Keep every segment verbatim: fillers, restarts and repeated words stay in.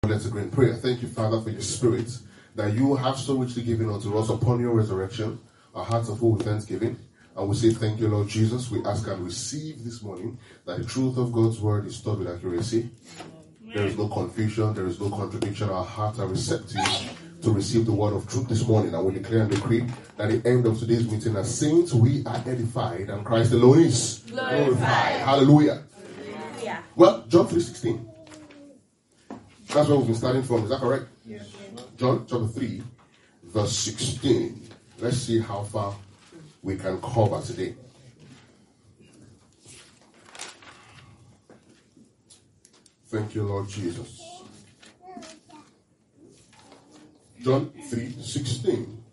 Let's agree in prayer. Thank you, Father, for your spirit, that you have so richly given unto us upon your resurrection. Our hearts are full with thanksgiving. And we say thank you, Lord Jesus. We ask and receive this morning that the truth of God's word is taught with accuracy. There is no confusion. There is no contradiction. Our hearts are receptive to receive the word of truth this morning. And we declare and decree that at the end of today's meeting, as saints, we are edified and Christ alone is glorified. glorified. Hallelujah. Hallelujah. Well, John three sixteen. That's where we've been starting from. Is that correct? Yes. John chapter three, verse sixteen. Let's see how far we can cover today. Thank you, Lord Jesus. John three sixteen.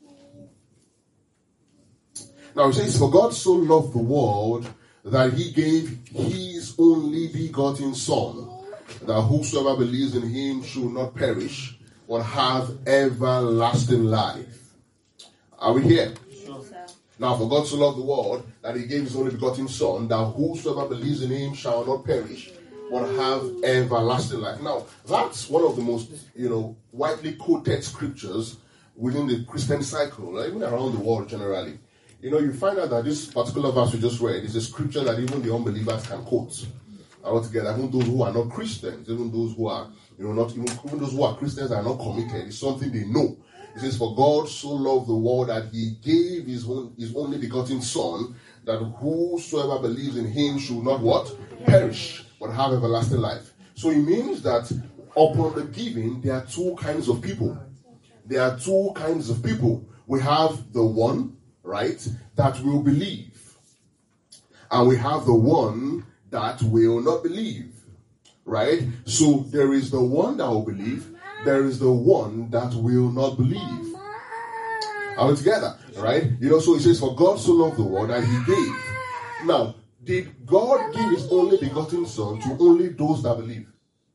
Now it says, "For God so loved the world that he gave his only begotten Son, that whosoever believes in him should not perish, but have everlasting life." Are we here? Sure. Now, for God so loved the world that he gave his only begotten Son, that whosoever believes in him shall not perish, but have everlasting life. Now, that's one of the most, you know, widely quoted scriptures within the Christian cycle, even around the world generally. You know, you find out that this particular verse we just read is a scripture that even the unbelievers can quote. Altogether, even those who are not Christians, even those who are, you know, not even, even those who are Christians are not committed. It's something they know. It says, "For God so loved the world that he gave his own, his only begotten Son, that whosoever believes in him should not what? Perish, but have everlasting life." So it means that upon the giving, there are two kinds of people. There are two kinds of people. We have the one, right, that will believe. And we have the one that will not believe, right? So there is the one that will believe, there is the one that will not believe. Are we together? Right? You know, so it says, "For God so loved the world that he gave." Now, did God give his only begotten Son to only those that believe?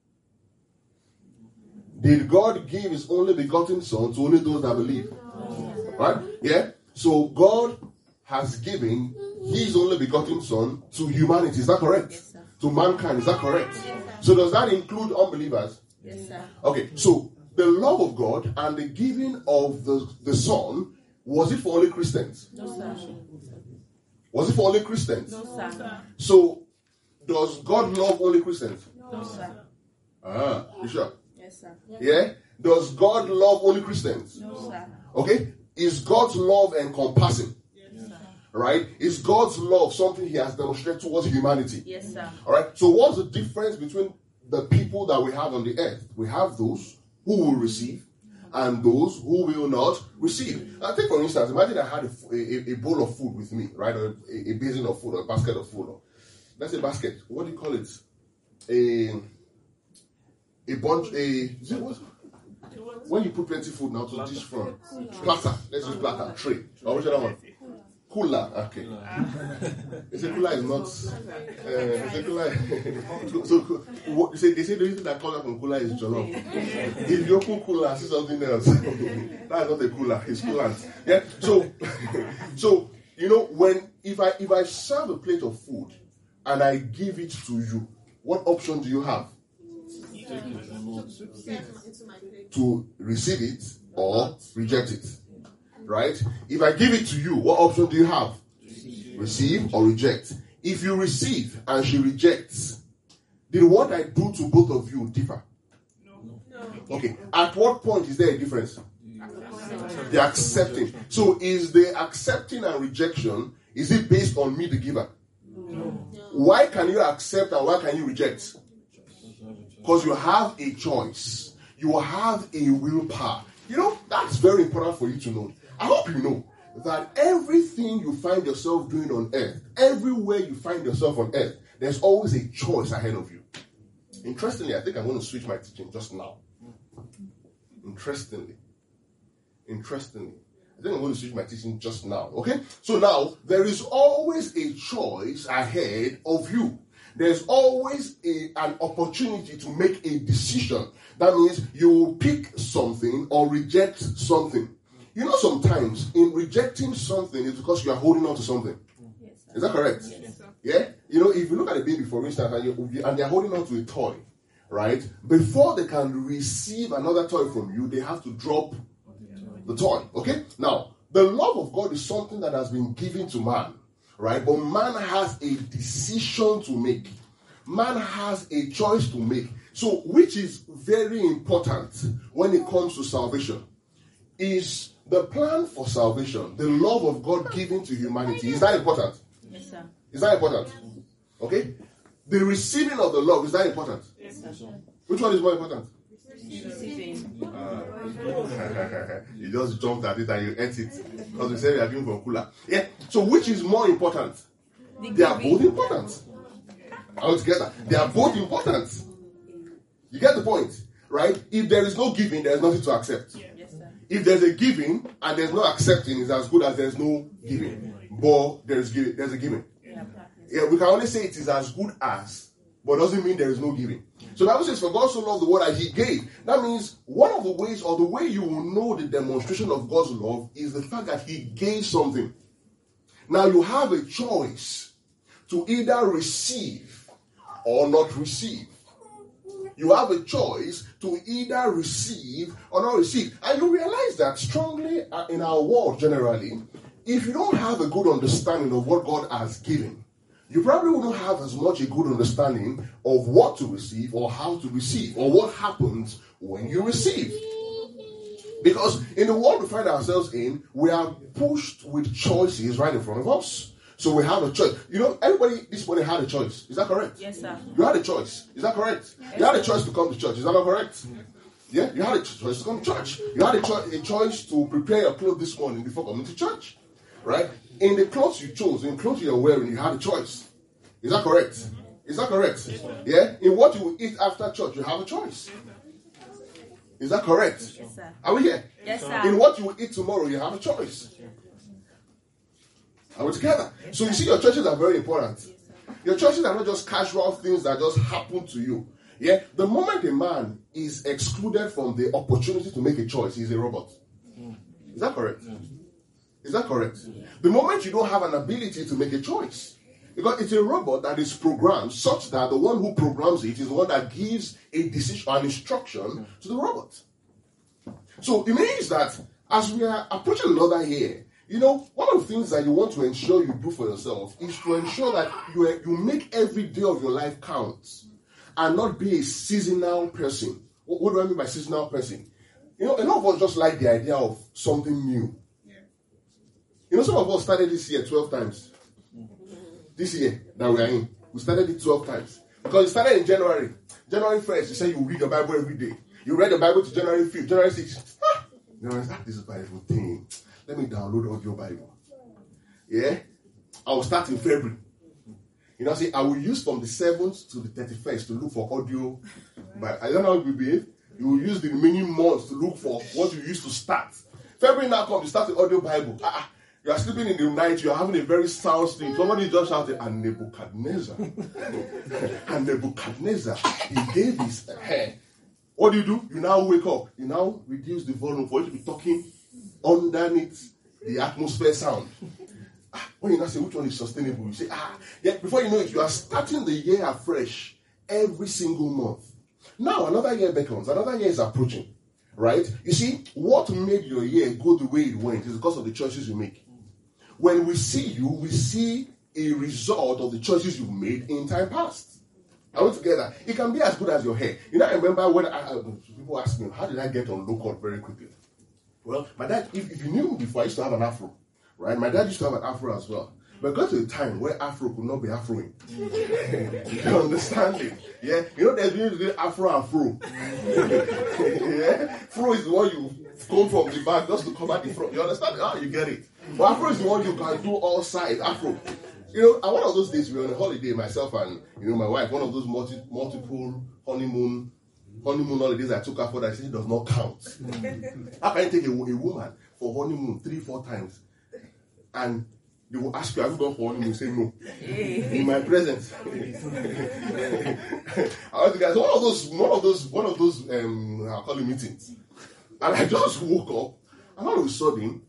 Did God give his only begotten Son to only those that believe? Right? Yeah? So God has given his only begotten Son to humanity. Is that correct? Yes, sir. To mankind. Is that correct? Yes, so does that include unbelievers? Yes, sir. Okay, so the love of God and the giving of the, the Son, was it for only Christians? No, sir. Was it for only Christians? No, sir. So does God love only Christians? No, sir. Ah, you sure? Yes, sir. Yeah? Does God love only Christians? No, sir. Okay, is God's love encompassing? Right? Is God's love something he has demonstrated towards humanity? Yes, sir. All right. So what's the difference between the people that we have on the earth? We have those who will receive and those who will not receive. I think, for instance, imagine I had a, a, a bowl of food with me, right? Or a, a basin of food or a basket of food. Or, let's say basket. What do you call it? A a bunch, a, is it what? When you put plenty food now to dish from. Platter. Let's use platter. Tray. Or which other one? Cooler, okay. They say cooler is not. Uh, they say cooler. so, so what, they say they say the reason that comes from cooler is jollof. If you open cooler, see something else. That is not a cooler. It's coolant. Yeah. So, so you know when if I if I serve a plate of food and I give it to you, what option do you have? To receive it or reject it. Right? If I give it to you, what option do you have? Receive, receive or reject. If you receive and she rejects, did what I do to both of you differ? No. no. Okay. At what point is there a difference? Accepting. The accepting. So is the accepting and rejection, is it based on me, the giver? No. Why can you accept and why can you reject? Because you have a choice. You have a willpower. You know, that's very important for you to know. I hope you know that everything you find yourself doing on earth, everywhere you find yourself on earth, there's always a choice ahead of you. Interestingly, I think I'm going to switch my teaching just now. Interestingly. Interestingly. I think I'm going to switch my teaching just now. Okay? So now, there is always a choice ahead of you. There's always a, an opportunity to make a decision. That means you will pick something or reject something. You know, sometimes in rejecting something, it's because you are holding on to something. Yes, is that correct? Yes, sir. Yeah? You know, if you look at a baby, for instance, and, you, and they're holding on to a toy, right? Before they can receive another toy from you, they have to drop the toy. Okay? Now, the love of God is something that has been given to man, right? But man has a decision to make. Man has a choice to make. So, which is very important when it comes to salvation, is the plan for salvation, the love of God given to humanity. Is that important? Yes, sir. Is that important? Okay? The receiving of the love, is that important? Yes, sir. Which one is more important? Receiving. Uh, you just jumped at it and you ate it. Because we said we are giving from cooler. Yeah. So which is more important? The They are giving. both important. All together. They are both important. You get the point? Right? If there is no giving, there is nothing to accept. Yes, sir. If there's a giving and there's no accepting, it's as good as there's no giving. But there is giving, there's a giving. Yeah. Yeah, we can only say it is as good as, but doesn't mean there is no giving. So the Bible says, for God so loved the world that he gave. That means one of the ways, or the way you will know the demonstration of God's love, is the fact that he gave something. Now you have a choice to either receive or not receive. You have a choice to either receive or not receive. And you realize that strongly in our world generally, if you don't have a good understanding of what God has given, you probably wouldn't have as much a good understanding of what to receive or how to receive or what happens when you receive. Because in the world we find ourselves in, we are pushed with choices right in front of us. So we have a choice. You know, everybody this morning had a choice. Is that correct? Yes, sir. You had a choice. Is that correct? Yes, you had a choice to come to church. Is that not correct? Yeah, you had a choice to come to church. You had a, cho- a choice to prepare your clothes this morning before coming to church. Right? In the clothes you chose, in the clothes you're wearing, you had a choice. Is that correct? Is that correct? Yeah? In what you will eat after church, you have a choice. Is that correct? Yes, sir. Are we here? Yes, sir. In what you will eat tomorrow, you have a choice. Are we together? So you see, your choices are very important. Your choices are not just casual things that just happen to you. Yeah? The moment a man is excluded from the opportunity to make a choice, he's a robot. Is that correct? Is that correct? The moment you don't have an ability to make a choice, because it's a robot that is programmed such that the one who programs it is the one that gives a decision, an instruction to the robot. So it means that as we are approaching another year, you know, one of the things that you want to ensure you do for yourself is to ensure that you, you make every day of your life count and not be a seasonal person. What, what do I mean by seasonal person? You know, a lot of us just like the idea of something new. You know, some of us started this year twelve times. This year that we are in, we started it twelve times. Because it started in January. January first, you say you read the Bible every day. You read the Bible to January fifth, January sixth. Ah, you know, that is Bible thing. Let me download audio Bible. Yeah? I will start in February. You know, see, I will use from the seventh to the thirty-first to look for audio. But I don't know how you behave. You will use the remaining months to look for what you used to start. February now comes, you start the audio Bible. Ah, you are sleeping in the night, you are having a very sound sleep. Somebody just shouted, and Nebuchadnezzar. and Nebuchadnezzar, he gave his hair. What do you do? You now wake up. You now reduce the volume for you to be talking underneath the atmosphere sound. Ah, when you now say which one is sustainable, you say, ah, yeah, before you know it, you are starting the year afresh every single month. Now another year beckons, another year is approaching, right? You see, what made your year go the way it went is because of the choices you make. When we see you, we see a result of the choices you made in time past. Are we together? It can be as good as your hair. You know, I remember when I, people ask me, how did I get on low cut very quickly? Well, my dad, if, if you knew me before, I used to have an afro, right? My dad used to have an afro as well. But got to a time where afro could not be afroing. You understand it? Yeah? You know, there's been afro and fro. Yeah? Fro is the one you come from the back just to cover the front. You understand? Ah, you get it. But afro is the one you can do all sides. Afro. You know, and one of those days we were on a holiday, myself and, you know, my wife, one of those multi, multiple honeymoon honeymoon holidays I took her for that, I said it does not count. How can you take a, a woman for honeymoon three, four times and they will ask you, have you gone for honeymoon? You say no. In my presence. I was guys, one of those, one of those, one of those um I'll call it meetings. And I just woke up and all of a sudden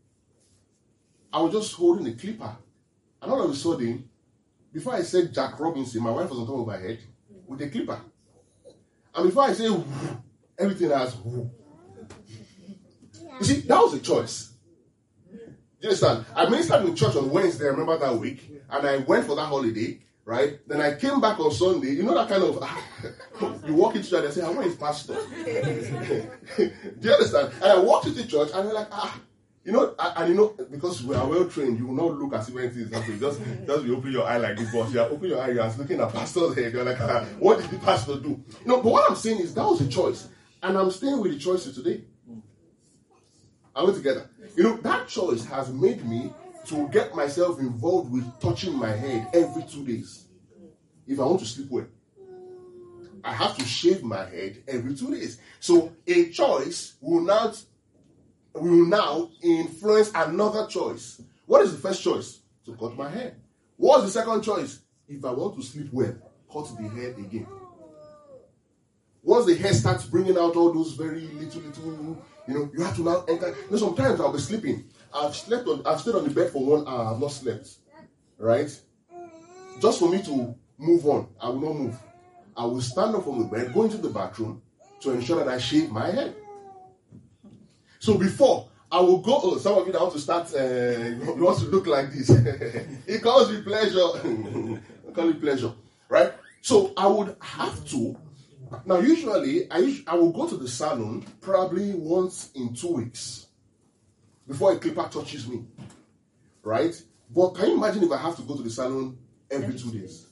I was just holding a clipper. And all of a sudden, before I said Jack Robinson, my wife was on top of my head with a clipper. And before I say woo, everything has woo. You see, that was a choice. Do you understand? I ministered in church on Wednesday, I remember that week, and I went for that holiday, right? Then I came back on Sunday. You know that kind of, you walk into church and say, "Where is pastor?" Do you understand? And I walked into church and they're like, ah, you know, and, and you know, because we are well trained, you will not look as if anything is happening. Just, just you open your eye like this, boss. You are opening your eye, you are looking at pastor's head. You're like, ah, what did the pastor do? You know, but what I'm saying is that was a choice. And I'm staying with the choice to today. Are we together? You know, that choice has made me to get myself involved with touching my head every two days. If I want to sleep well, I have to shave my head every two days. So a choice will not will now influence another choice. What is the first choice? To cut my hair. What's the second choice? If I want to sleep well, cut the hair again. Once the hair starts bringing out all those very little, little, you know, you have to now enter. You know, sometimes I'll be sleeping. I've slept on, I've stayed on the bed for one hour. I've not slept, right? Just for me to move on, I will not move. I will stand up from the bed, go into the bathroom to ensure that I shave my head. So before I will go, oh, some of you that want to start, uh, you want to look like this. It calls me pleasure. It calls me pleasure, right? So I would have to. Now, usually, I, I will go to the salon probably once in two weeks before a clipper touches me, right? But can you imagine if I have to go to the salon every two days?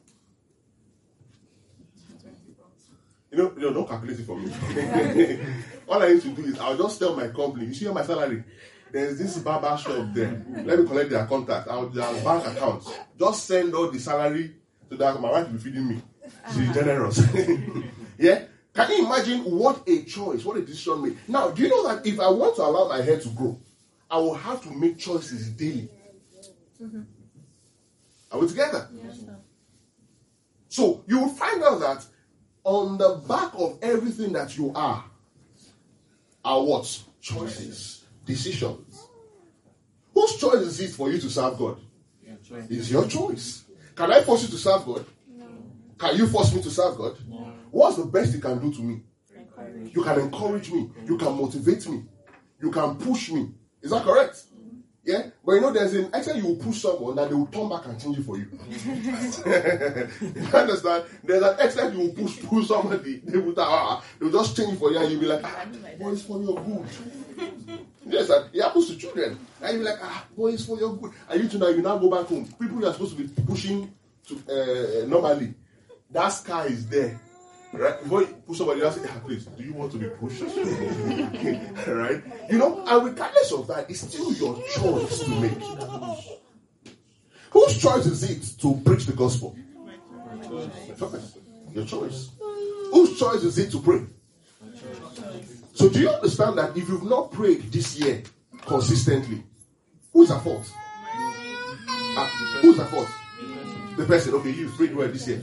You know, you know don't calculate it for me. All I need to do is I'll just tell my company, you see my salary? There's this barber shop there. Let me collect their contact, I'll, their bank accounts. Just send all the salary to that. My wife will be feeding me. She's generous. Yeah? Can you imagine what a choice, what a decision made? Now, do you know that if I want to allow my hair to grow, I will have to make choices daily? Mm-hmm. Are we together? Yes, sir. So, you will find out that on the back of everything that you are, are what? Choices, decisions. Whose choice is it for you to serve God? It's your choice. Can I force you to serve God? No. Can you force me to serve God? No. What's the best you can do to me? Encourage. You can encourage me. You can motivate me. You can push me. Is that correct? Mm-hmm. Yeah? But you know, there's an extent you will push someone that they will turn back and change it for you. You understand? There's an extent you will push, push somebody, they will, ah, they will just change it for you and you'll be like, ah, boy, it's for your good. Yes, it happens to children. And you'll be like, ah, boy, it's for your good. And you two now, you now go back home. People you are supposed to be pushing to uh, normally, that scar is there. Right? Before you push somebody else, say, ah, please, do you want to be pushed? Right? You know, and regardless of that, it's still your choice to make. Whose choice is it to preach the gospel? Your choice. Your choice. Whose choice is it to pray? So do you understand that if you've not prayed this year consistently, who's at fault? Ah, who's at fault? The person. Okay, you prayed well this year.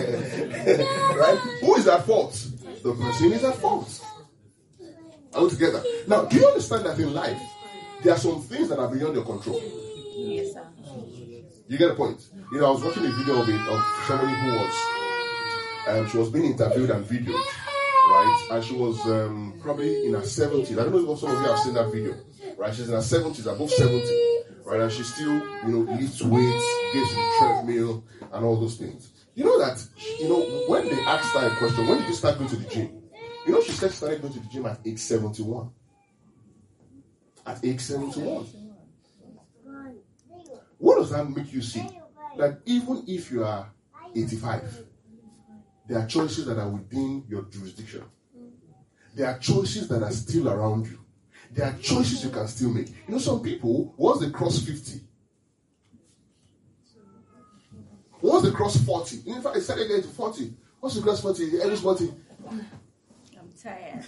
Right? Who is at fault? The person is at fault. Are we together? Now, do you understand that in life, there are some things that are beyond your control? Yes, sir. You get the point? You know, I was watching a video of it, of somebody who was, um, she was being interviewed and videoed, right? And she was um, probably in her seventies. I don't know if some of you have seen that video, right? She's in her seventies, above seventy, right? And she still, you know, lifts weights, gets to treadmill, and all those things. You know that, you know, when they asked her a question, when did you start going to the gym? You know, she said she started going to the gym at age seventy-one. At age seventy-one. What does that make you see? That even if you are eighty-five, there are choices that are within your jurisdiction. There are choices that are still around you. There are choices you can still make. You know, some people, once they cross fifty, once they cross forty, in fact, I started getting to forty. Once you cross forty, every forty. I'm tired.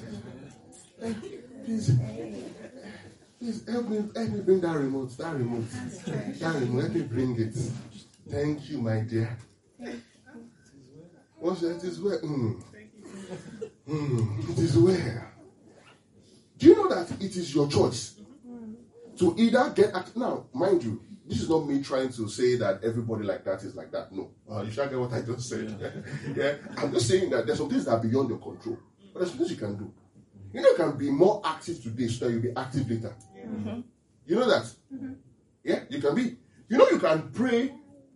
Please, please help me, help me bring that remote, that remote, that remote, let me bring it. Thank you, my dear. Once it is well, mm, mm, it is well. Do you know that it is your choice to either get act- now, mind you, this is not me trying to say that everybody like that is like that. No. Uh, you shall get what I just said. Yeah. yeah. I'm just saying that there's some things that are beyond your control. But there's some things you can do. You know, you can be more active today so that you'll be active later. Mm-hmm. You know that? Mm-hmm. Yeah, you can be. You know, you can pray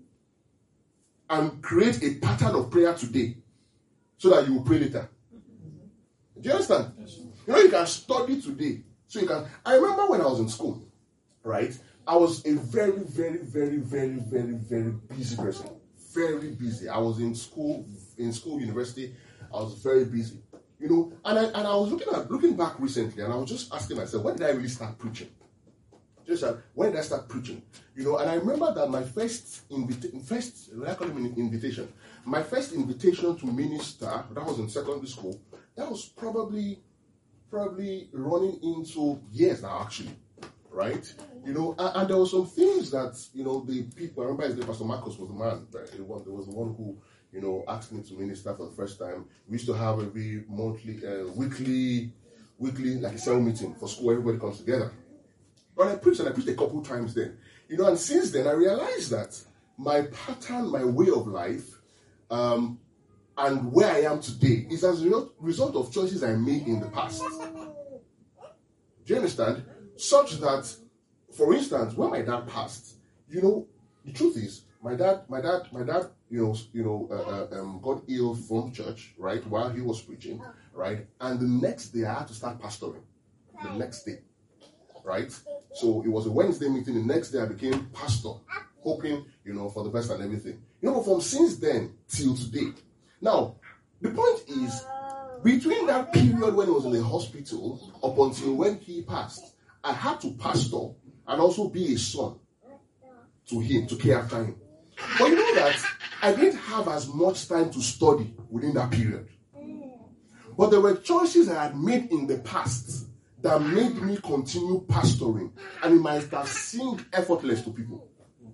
and create a pattern of prayer today so that you will pray later. Mm-hmm. Do you understand? Yes. You know, you can study today. So you can. I remember when I was in school, right? I was a very, very, very, very, very, very busy person. Very busy. I was in school, in school, university. I was very busy. You know, and I and I was looking at looking back recently, and I was just asking myself, when did I really start preaching? Just uh, when did I start preaching? You know, and I remember that my first invita- first I call it an invitation. My first invitation to minister, that was in secondary school. That was probably probably running into years now, actually, right? You know, and, and there were some things that you know the people. I remember his name, Pastor Marcos was the man. Right? It was, there was the one who. You know, asked me to minister for the first time. We used to have every monthly, uh, weekly, weekly, like a cell meeting for school. Everybody comes together. But I preached, and I preached a couple times then. You know, and since then I realized that my pattern, my way of life, um, and where I am today is as a result, result of choices I made in the past. Do you understand? Such that, for instance, when my dad passed, you know, the truth is, my dad, my dad, my dad, you know, you know, uh, uh, um, got ill from church, right, while he was preaching, right, and the next day I had to start pastoring. The next day, right. So it was a Wednesday meeting. The next day I became pastor, hoping, you know, for the best and everything. You know, from since then till today. Now, the point is, between that period when he was in the hospital up until when he passed, I had to pastor and also be a son to him, to care after him. But you know that I didn't have as much time to study within that period. But there were choices I had made in the past that made me continue pastoring. And it might have seemed effortless to people.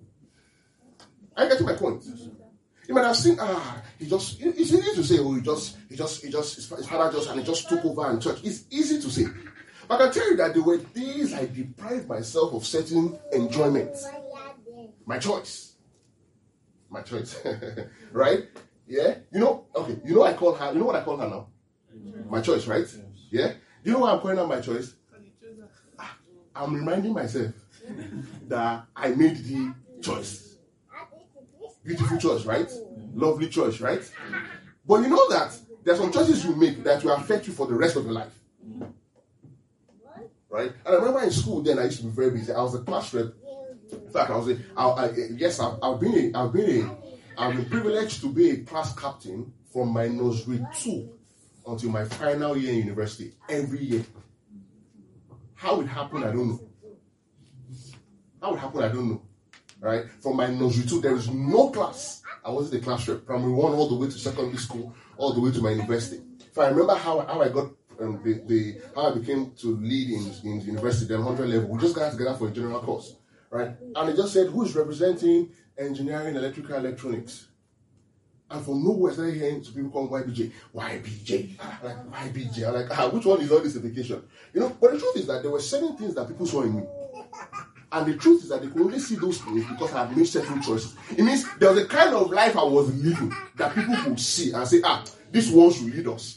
Are you getting my point? You might have seen, ah, he just, it's easy to say, oh, he just, he just, he just, his father just, and he just took over in church. It's easy to say. But I can tell you that there were days I deprived myself of certain enjoyment. My choice. My choice. Right? Yeah? You know, okay, you know I call her, you know what I call her now? My choice, right? Yeah? You know why I'm calling her my choice? I'm reminding myself that I made the choice. Beautiful choice, right? Lovely choice, right? But you know that there are some choices you make that will affect you for the rest of your life. Right? And I remember in school then I used to be very busy. I was a class rep. In fact, I was a, I, I, yes, I've, I've been a, I've been a, I've been privileged to be a class captain from my nursery two until my final year in university every year. How it happened, I don't know. How it happened, I don't know. Right? From my nursery two, there is no class. I wasn't a class rep. Primary one all the way to secondary school, all the way to my university. If I remember how, how I got um, the, the how I became to lead in, in university, then one hundred level, we just got together for a general course. Right? And it just said, who's representing engineering, electrical, electronics? And from nowhere, I started hearing some people call Y B J. Y B J. I'm like, Y B J. I'm like, ah, which one is all this education? You know, but the truth is that there were certain things that people saw in me. And the truth is that they could only see those things because I had made certain choices. It means there was a kind of life I was living that people could see and say, ah, this one should lead us.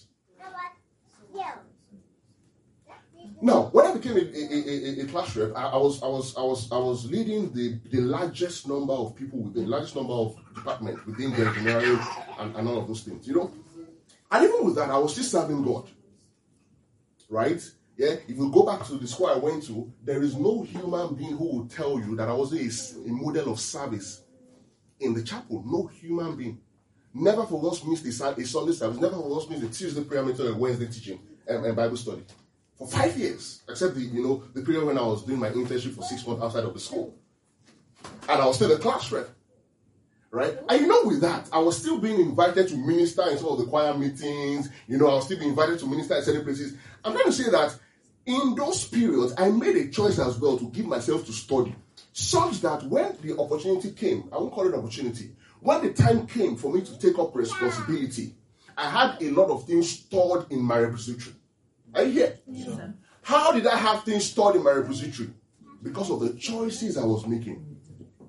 Now, when I became a, a, a, a class rep, I, I was I was I was I was leading the, the largest number of people within the largest number of departments within the engineering and, and all of those things, you know. And even with that, I was still serving God. Right? Yeah. If you go back to the school I went to, there is no human being who will tell you that I was a, a model of service in the chapel. No human being. Never for once missed a, a Sunday service. Never for once missed a Tuesday prayer meeting or a Wednesday teaching and, and Bible study. For five years, except the you know the period when I was doing my internship for six months outside of the school, and I was still a class rep, right? And you know, with that, I was still being invited to minister in some of the choir meetings. You know, I was still being invited to minister in certain places. I'm trying to say that in those periods, I made a choice as well to give myself to study, such that when the opportunity came, I won't call it opportunity. When the time came for me to take up responsibility, I had a lot of things stored in my repository. Are you here? Yes, sir. How did I have things stored in my repository? Because of the choices I was making.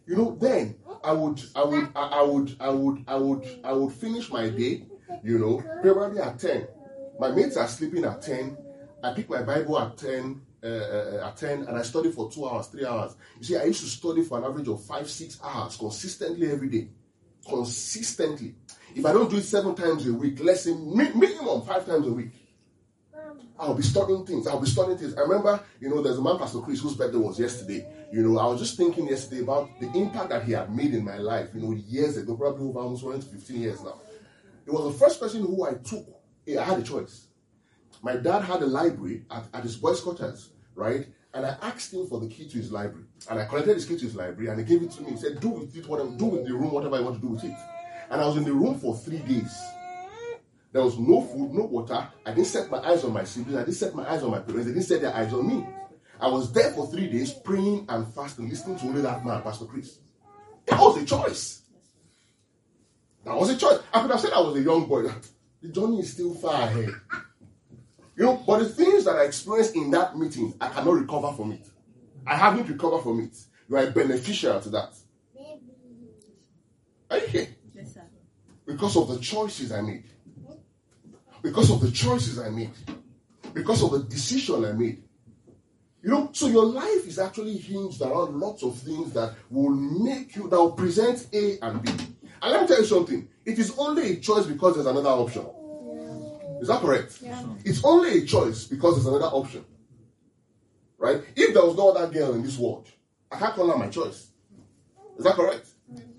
you know, then I would, I would, I, I would, I would, I would, I would finish my day, you know, probably at ten. My mates are sleeping at ten. I pick my Bible at ten, uh, uh, at ten, and I study for two hours, three hours. You see, I used to study for an average of five, six hours consistently every day. Consistently. If I don't do it seven times a week, let's say minimum five times a week, I'll be studying things. I'll be studying things. I remember, you know, there's a man, Pastor Chris, whose birthday was yesterday. You know, I was just thinking yesterday about the impact that he had made in my life, you know, years ago, probably over almost one to fifteen years now. He was the first person who I took. I had a choice. My dad had a library at, at his boys' quarters, right? And I asked him for the key to his library. And I collected his key to his library and he gave it to me. He said, do with it whatever, do with the room whatever you want to do with it. And I was in the room for three days. There was no food, no water. I didn't set my eyes on my siblings. I didn't set my eyes on my parents. They didn't set their eyes on me. I was there for three days praying and fasting, listening to only that man, Pastor Chris. That was a choice. That was a choice. I could have said I was a young boy. The journey is still far ahead. You know, but the things that I experienced in that meeting, I cannot recover from it. I haven't recovered from it. You are a beneficiary to that. Are you here? Yes, sir. Because of the choices I made. Because of the choices I made. Because of the decision I made. You know, so your life is actually hinged around lots of things that will make you, that will present A and B. And let me tell you something. It is only a choice because there's another option. Is that correct? Yeah. It's only a choice because there's another option. Right? If there was no other girl in this world, I can't call her my choice. Is that correct?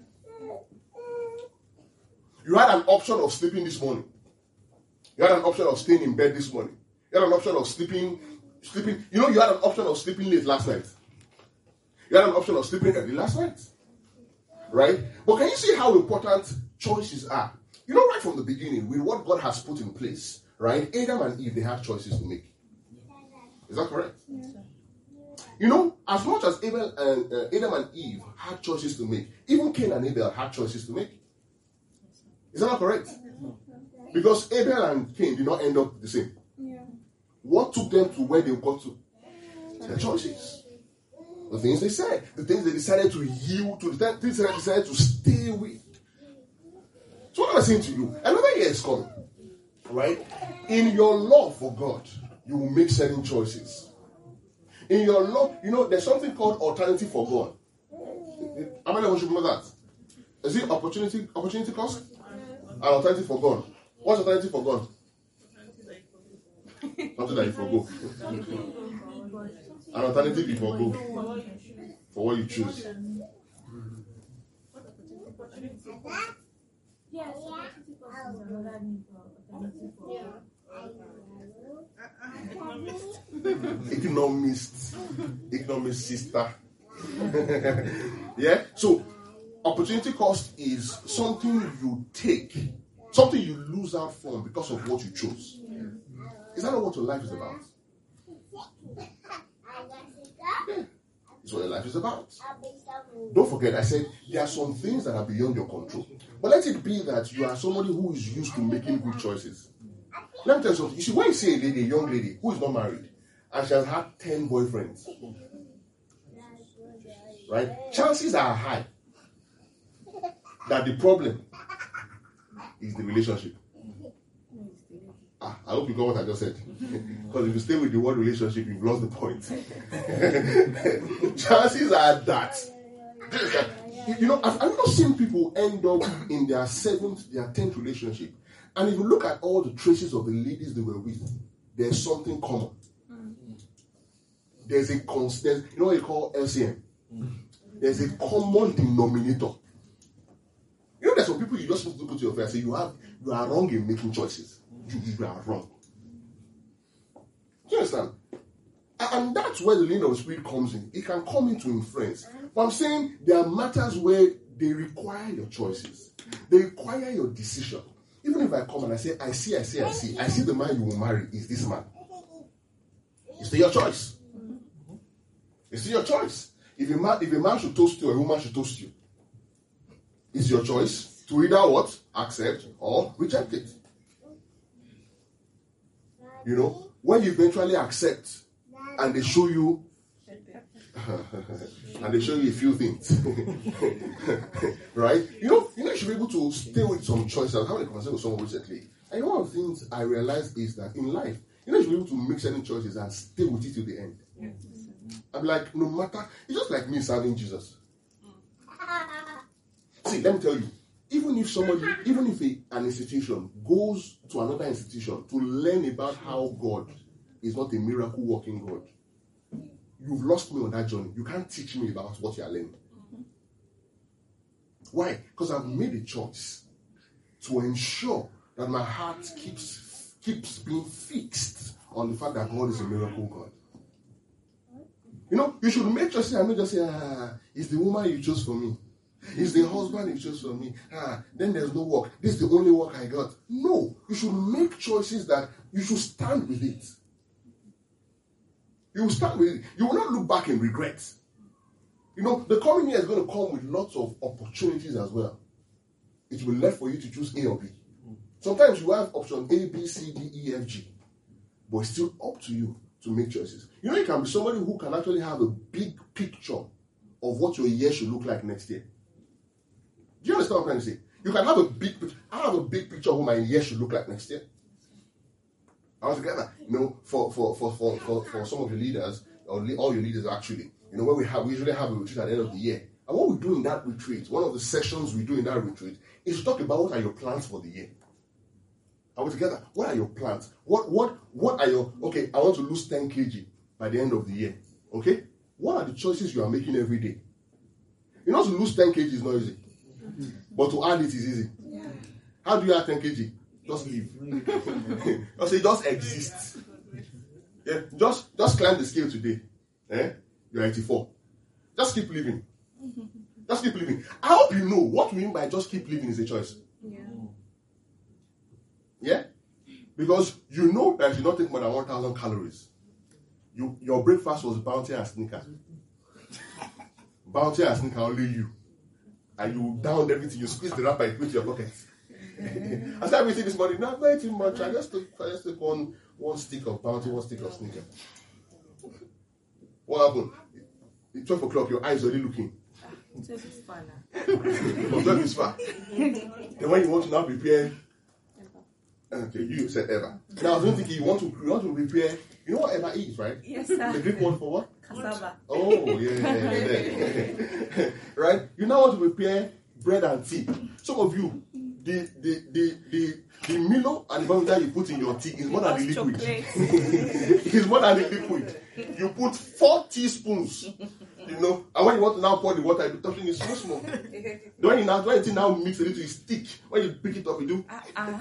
You had an option of sleeping this morning. You had an option of staying in bed this morning. You had an option of sleeping, sleeping. You know, you had an option of sleeping late last night. You had an option of sleeping early last night. Right? But can you see how important choices are? You know, right from the beginning, with what God has put in place, right? Adam and Eve, they had choices to make. Is that correct? Yes, sir. You know, as much as Abel and, uh, Adam and Eve had choices to make, even Cain and Abel had choices to make. Is that not correct? Because Abel and Cain did not end up the same. Yeah. What took them to where they got to? Their choices. The things they said. The things they decided to yield to. The things they decided to stay with. So what am I saying to you? Another year is coming. Right? In your love for God, you will make certain choices. In your love, you know, there's something called alternative for God. How many of us should know that? Is it opportunity, opportunity cost? An alternative for God. What's alternative for God? Something that you forgo. An alternative you forgo. For what you choose. Economist. Economist sister. Yeah? So, opportunity cost is something you take, something you lose out from because of what you chose. Is that not what your life is about? Yeah. It's what your life is about. Don't forget, I said there are some things that are beyond your control. But let it be that you are somebody who is used to making good choices. Let me tell you something. You see, when you see a lady, a young lady who is not married, and she has had ten boyfriends, right? Chances are high that the problem is the relationship. Ah, I hope you got what I just said. Because if you stay with the word relationship, you've lost the point. Chances are that. You know, I've, I've not seen people end up in their seventh, their tenth relationship. And if you look at all the traces of the ladies they were with, there's something common. There's a constant, you know what you call L C M? There's a common denominator. You know, there's some people you just want to put to your face and say, you have, you are wrong in making choices. You, you are wrong. Do you understand? And that's where the leading of the Spirit comes in. It can come into influence. But I'm saying there are matters where they require your choices. They require your decision. Even if I come and I say, I see, I see, I see, I see the man you will marry is this man. It's still your choice. It's still your choice. If a man, if a man should toast you or a woman should toast you, it's your choice to either what? Accept or reject it. You know, when you eventually accept and they show you and they show you a few things. Right? You know, you know, you should be able to stay with some choices. I was having a conversation with someone recently. And one of the things I realized is that in life, you know, you should be able to make certain choices and stay with it till the end. Yes. I'm like, no matter, it's just like me serving Jesus. See, let me tell you, even if somebody, even if a, an institution goes to another institution to learn about how God is not a miracle working God, you've lost me on that journey. You can't teach me about what you are learning. Mm-hmm. Why? Because I've made a choice to ensure that my heart keeps keeps being fixed on the fact that God is a miracle God. You know, you should make choices and not just say, ah, it's the woman you chose for me. It's the husband you chose for me. Ah, then there's no work. This is the only work I got. No, you should make choices that you should stand with it. You will stand with it. You will not look back in regret. You know, the coming year is going to come with lots of opportunities as well. It will be left for you to choose A or B. Sometimes you have option A, B, C, D, E, F, G. But it's still up to you to make choices. You know, you can be somebody who can actually have a big picture of what your year should look like next year. Do you understand what I'm trying to say? You can have a big picture. I have a big picture of what my year should look like next year. I was together, you know, for for, for, for, for for some of the leaders, or all your leaders actually, you know, when we have, we usually have a retreat at the end of the year. And what we do in that retreat, one of the sessions we do in that retreat, is to talk about what are your plans for the year. Are we together? What are your plans? What what what are your, okay, I want to lose ten kilograms by the end of the year. Okay? What are the choices you are making every day? You know, to lose ten kilograms is not easy. But to add it is easy. How do you add ten kilograms? Just live. Just say, just exist. Yeah? Just, just climb the scale today. Eh? You're eighty-four. Just keep living. Just keep living. I hope you know what we mean by just keep living is a choice. Yeah. Yeah? Because you know that you don't take more than one thousand calories. You, your breakfast was Bounty and Snicker. Bounty and Snicker, only you. And you downed everything. You squeeze the wrapper and put it in your pocket. I started eating this morning. Not very much. I just took, I just took one, one stick of Bounty, one stick of Snicker. What happened? It's twelve o'clock, your eyes are already looking. twelve is far now. twelve is far. Then when you want to now prepare, okay, you said ever. Now I don't think you want to you want to prepare. You know what ever is, right? Yes, sir. The Greek word for what? Cassava. Oh, yeah, yeah, yeah. Right? You now want to prepare bread and tea. Some of you, the the the the, the Milo and the butter you put in your tea is more than the liquid. It's more than the liquid. You put four teaspoons, you know, and when you want to now pour the water, you're touching it small, small. When you now, when you now mix a little, it's thick. When you pick it up, you do. Uh-uh.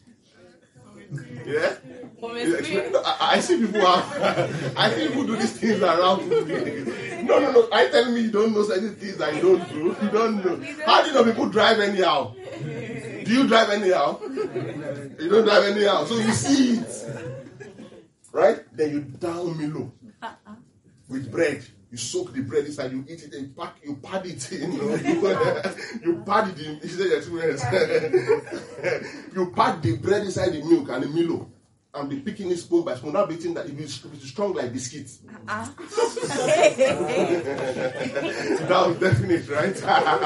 Yeah? I, I see people have, I see people do these things around me. No, no, no. I tell me you don't know certain things I don't do. You don't know. How do you know people drive anyhow? Do you drive anyhow? You don't drive anyhow. So you see it. Right? Then you down Milo with bread. You soak the bread inside, you eat it, and you pack, you pad it, you know, you pad it in, is your experience? You pad the bread inside the milk and the Milo, and be picking it spoon by spoon, not beating that, it will be strong like biscuits. Uh-uh. That was definite, right?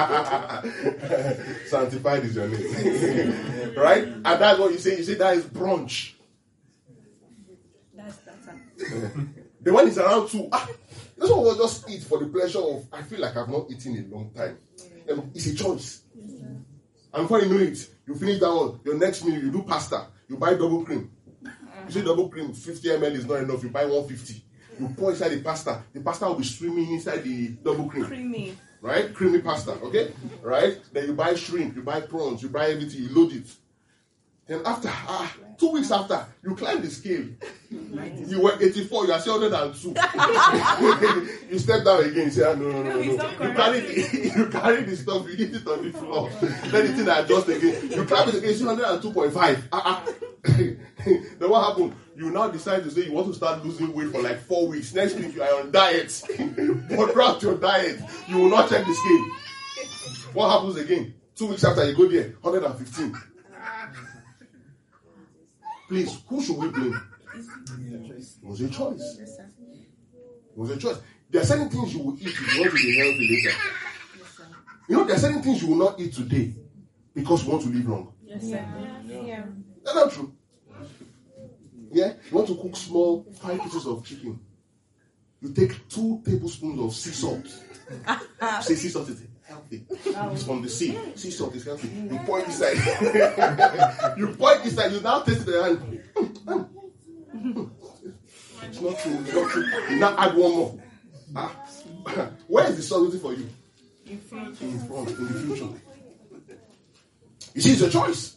Sanctified is your name. Right? And that's what you say, you say that is brunch. That's better. The one is around two. Ah, this one will just eat for the pleasure of, I feel like I've not eaten in a long time. Um, it's a choice. Yeah. And before you know it, you finish that one. Your next meal, you do pasta. You buy double cream. You say double cream, fifty milliliters is not enough. You buy one hundred fifty. You pour inside the pasta. The pasta will be swimming inside the double cream. Creamy. Right? Creamy pasta. Okay? Right? Then you buy shrimp. You buy prawns. You buy everything. You load it. Then after, ah, two weeks after, you climb the scale. You were eighty-four, you are still one hundred two. You step down again, you say, ah, no, no, no, no. You carry, the, you carry the stuff, you hit it on the floor. Then the thing adjust again. You climb it again, it's one hundred two point five. Ah, ah. Then what happened? You now decide to say you want to start losing weight for like four weeks. Next week, you are on diet. But throughout your diet, you will not check the scale. What happens again? Two weeks after, you go there, one hundred fifteen. Please, who should we blame? It was a choice. It was a choice. there are certain things you will eat if you want to be healthy later. Yes, sir. You know, there are certain things you will not eat today because you want to live long. Yes, sir. Yeah. Yeah. That's not true. Yeah? You want to cook small, five pieces of chicken. You take two tablespoons of sea salt. You say sea salt is healthy. It's from the sea. Sea salt is healthy. You pour it inside. You pour it inside. You now taste it and it's not true. It's not true. You now add one more. Ah. Where is the salt waiting for you? In front. In front, in the future. You see, it's a choice.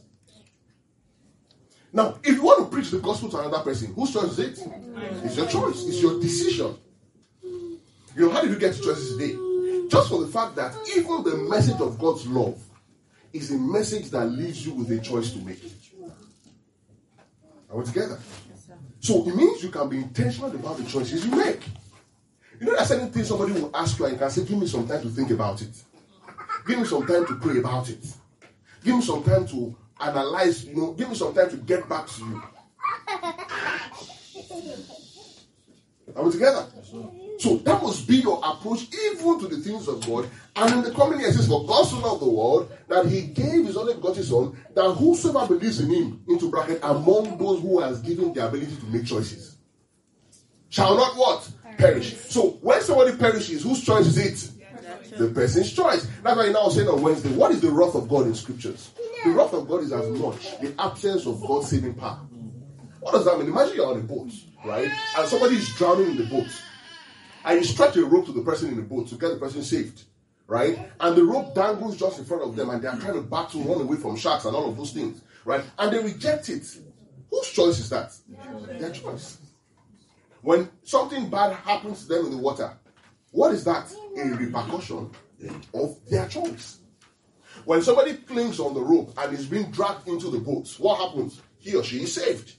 Now, if you want to preach the gospel to another person, whose choice is it? It's your choice. It's your decision. You know, how did you get to choices today? Just for the fact that even the message of God's love is a message that leaves you with a choice to make. Are we together? Yes, sir. So it means you can be intentional about the choices you make. You know, there's certain things somebody will ask you and you can say, give me some time to think about it. Give me some time to pray about it. Give me some time to analyze, you know, give me some time to get back to you. Are we together? So that must be your approach even to the things of God. And in the coming years, it's for God so loved the world that he gave his only begotten son, that whosoever believes in him, into bracket, among those who has given the ability to make choices, shall not what? Perish. So when somebody perishes, whose choice is it? The person's choice. That's why I now saying on Wednesday, what is the wrath of God in scriptures? The wrath of God is as much the absence of God's saving power. What does that mean? Imagine you're on a boat, right? And somebody is drowning in the boat. And you stretch a rope to the person in the boat to get the person saved, right? And the rope dangles just in front of them and they are trying to battle, run away from sharks and all of those things, right? And they reject it. Whose choice is that? Their choice. When something bad happens to them in the water, what is that? A repercussion of their choice. When somebody clings on the rope and is being dragged into the boat, what happens? He or she is saved.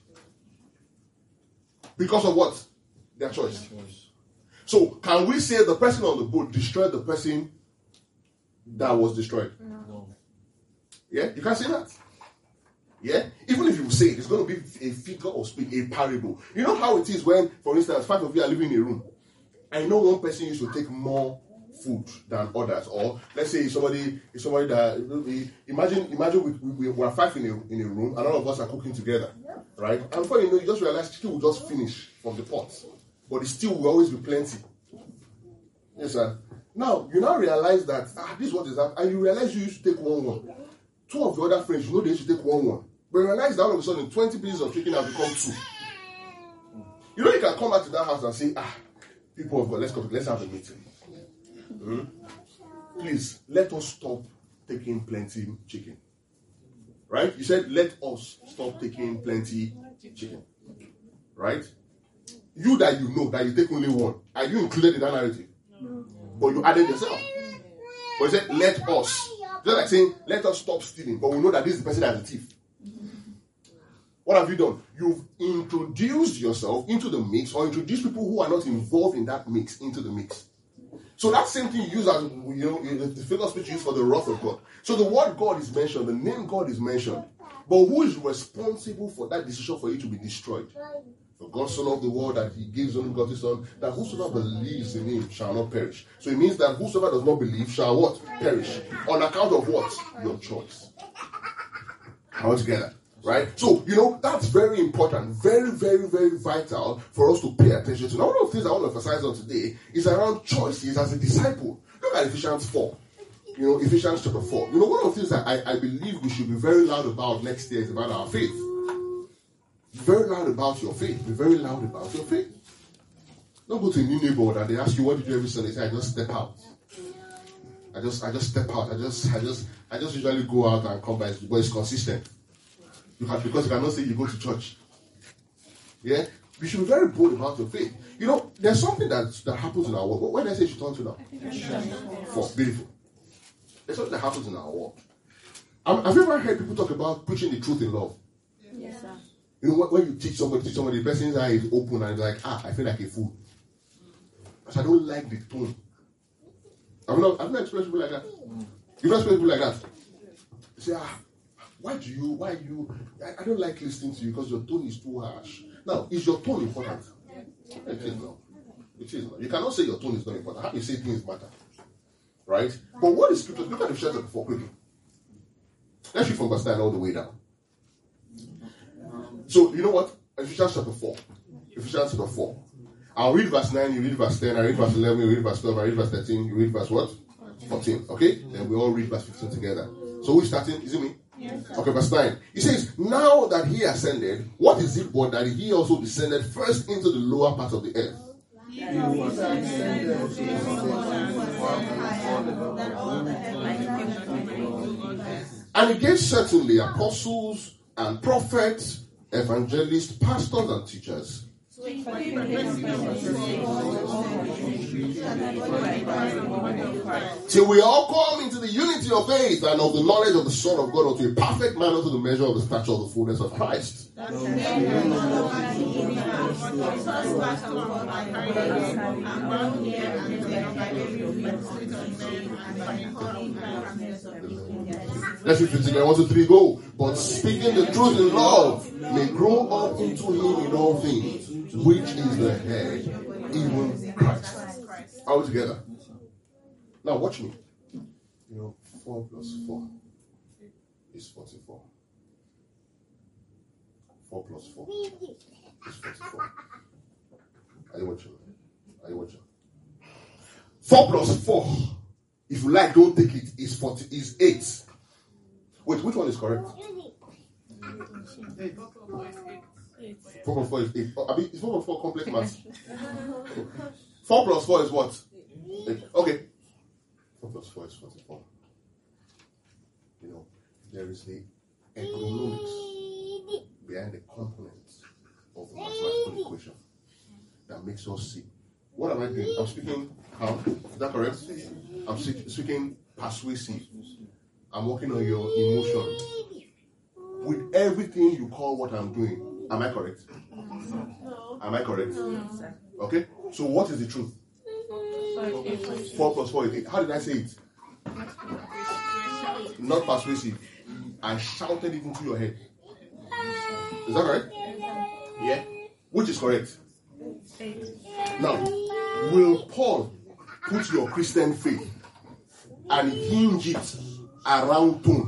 Because of what? Their choice. So, can we say the person on the boat destroyed the person that was destroyed? No. Yeah? You can't say that. Yeah? Even if you say it, it's going to be a figure of speech, a parable. You know how it is when, for instance, five of you are living in a room. I know one person used to take more food than others. Or let's say somebody is somebody that imagine imagine we, we, we are five in a in a room and all of us are cooking together. Right? And before you know, you just realize chicken will just finish from the pot. But it still will always be plenty. Yes, sir. Now you now realize that ah, this is what is that, and you realize you used to take one one. Two of the other friends, you know they used to take one one. But you realize that all of a sudden twenty pieces of chicken have become two. You know you can come back to that house and say, ah, people of God, let's go, let's have a meeting. Hmm? Please, let us stop taking plenty chicken. Right? You said, let us stop taking plenty chicken. Right? You that you know that you take only one, are you included in that narrative? No. But you added yourself. But you said, let us. Just like saying, let us stop stealing. But we know that this is the person that is a thief. What have you done? You've introduced yourself into the mix, or introduced people who are not involved in that mix into the mix. So that same thing you use as, you know, the figure of speech used for the wrath of God. So the word God is mentioned, the name God is mentioned. But who is responsible for that decision for you to be destroyed? For God so loved the world that he gives only begotten Son, that whosoever believes in him shall not perish. So it means that whosoever does not believe shall what? Perish. On account of what? Your choice. All together. Right? So, you know, that's very important. Very, very, very vital for us to pay attention to. Now, one of the things I want to emphasize on today is around choices as a disciple. Look at Ephesians four. You know, Ephesians chapter four. You know, one of the things that I, I believe we should be very loud about next year is about our faith. Be very loud about your faith. Be very loud about your faith. Don't go to a new neighborhood and they ask you, what did you do every Sunday? Say, I just step out. I just I just step out. I just I just I just usually go out and come back, but it's consistent. You have, because you cannot say you go to church. Yeah? You should be very bold about your faith. You know, there's something that, that happens in our world. What did I say you should talk to now? Four. Beautiful. There's something that happens in our world. Um, have you ever heard people talk about preaching the truth in love? Yes, sir. You know, when you teach somebody, teach somebody, the person's eye is open and it's like, ah, I feel like a fool. Because I don't like the tone. I've not, I've not experienced people like that. You've not experienced people like that. You say, ah, why do you, why you, I, I don't like listening to you because your tone is too harsh. Now, is your tone important? Okay, no. It is not. You cannot say your tone is not important. How do you say things matter? Right? But what is scripture? Look at the chapter before quickly. Let's read from verse nine all the way down. So, you know what? Ephesians chapter four. Ephesians chapter four. I'll read verse nine, you read verse ten, I read verse eleven, you read verse twelve, I read verse thirteen, you read verse what? fourteen. Okay? Then we all read verse fifteen together. So who's starting? Is it me? Yes, sir. Okay, verse nine. He says, now that he ascended, what is it but that he also descended first into the lower part of the earth? And he gave certainly apostles and prophets, evangelists, pastors and teachers. Till we all come into the unity of faith and of the knowledge of the Son of God, unto a perfect man, unto the measure of the stature of the fullness of Christ. Let's repeat it together. One, two, three, go. But speaking the truth in love may grow up into him in all things, which is the head, even Christ. Are we together? Now watch me. You know, four plus four is forty-four. Four plus four is forty-four. Are you watching? Are you watching? Four plus four, if you like, don't take it, is forty, is eight. Wait, which one is correct? Four plus four is eight. Oh, I mean, is four plus four complex math? Four plus four is what? Eight. Okay. Four plus four is forty-four. You know, there is the economics behind the components of the mathematical equation that makes us see. What am I doing? I'm speaking how? Is that correct? I'm speaking persuasive. I'm working on your emotion. With everything you call what I'm doing. Am I correct? No. Am I correct? No. Okay? So what is the truth? Four plus four is eight. How did I say it? Not persuasive. I shouted it into your head. Is that right? Yeah. Which is correct? Eight. Now, will Paul put your Christian faith and hinge it around tone?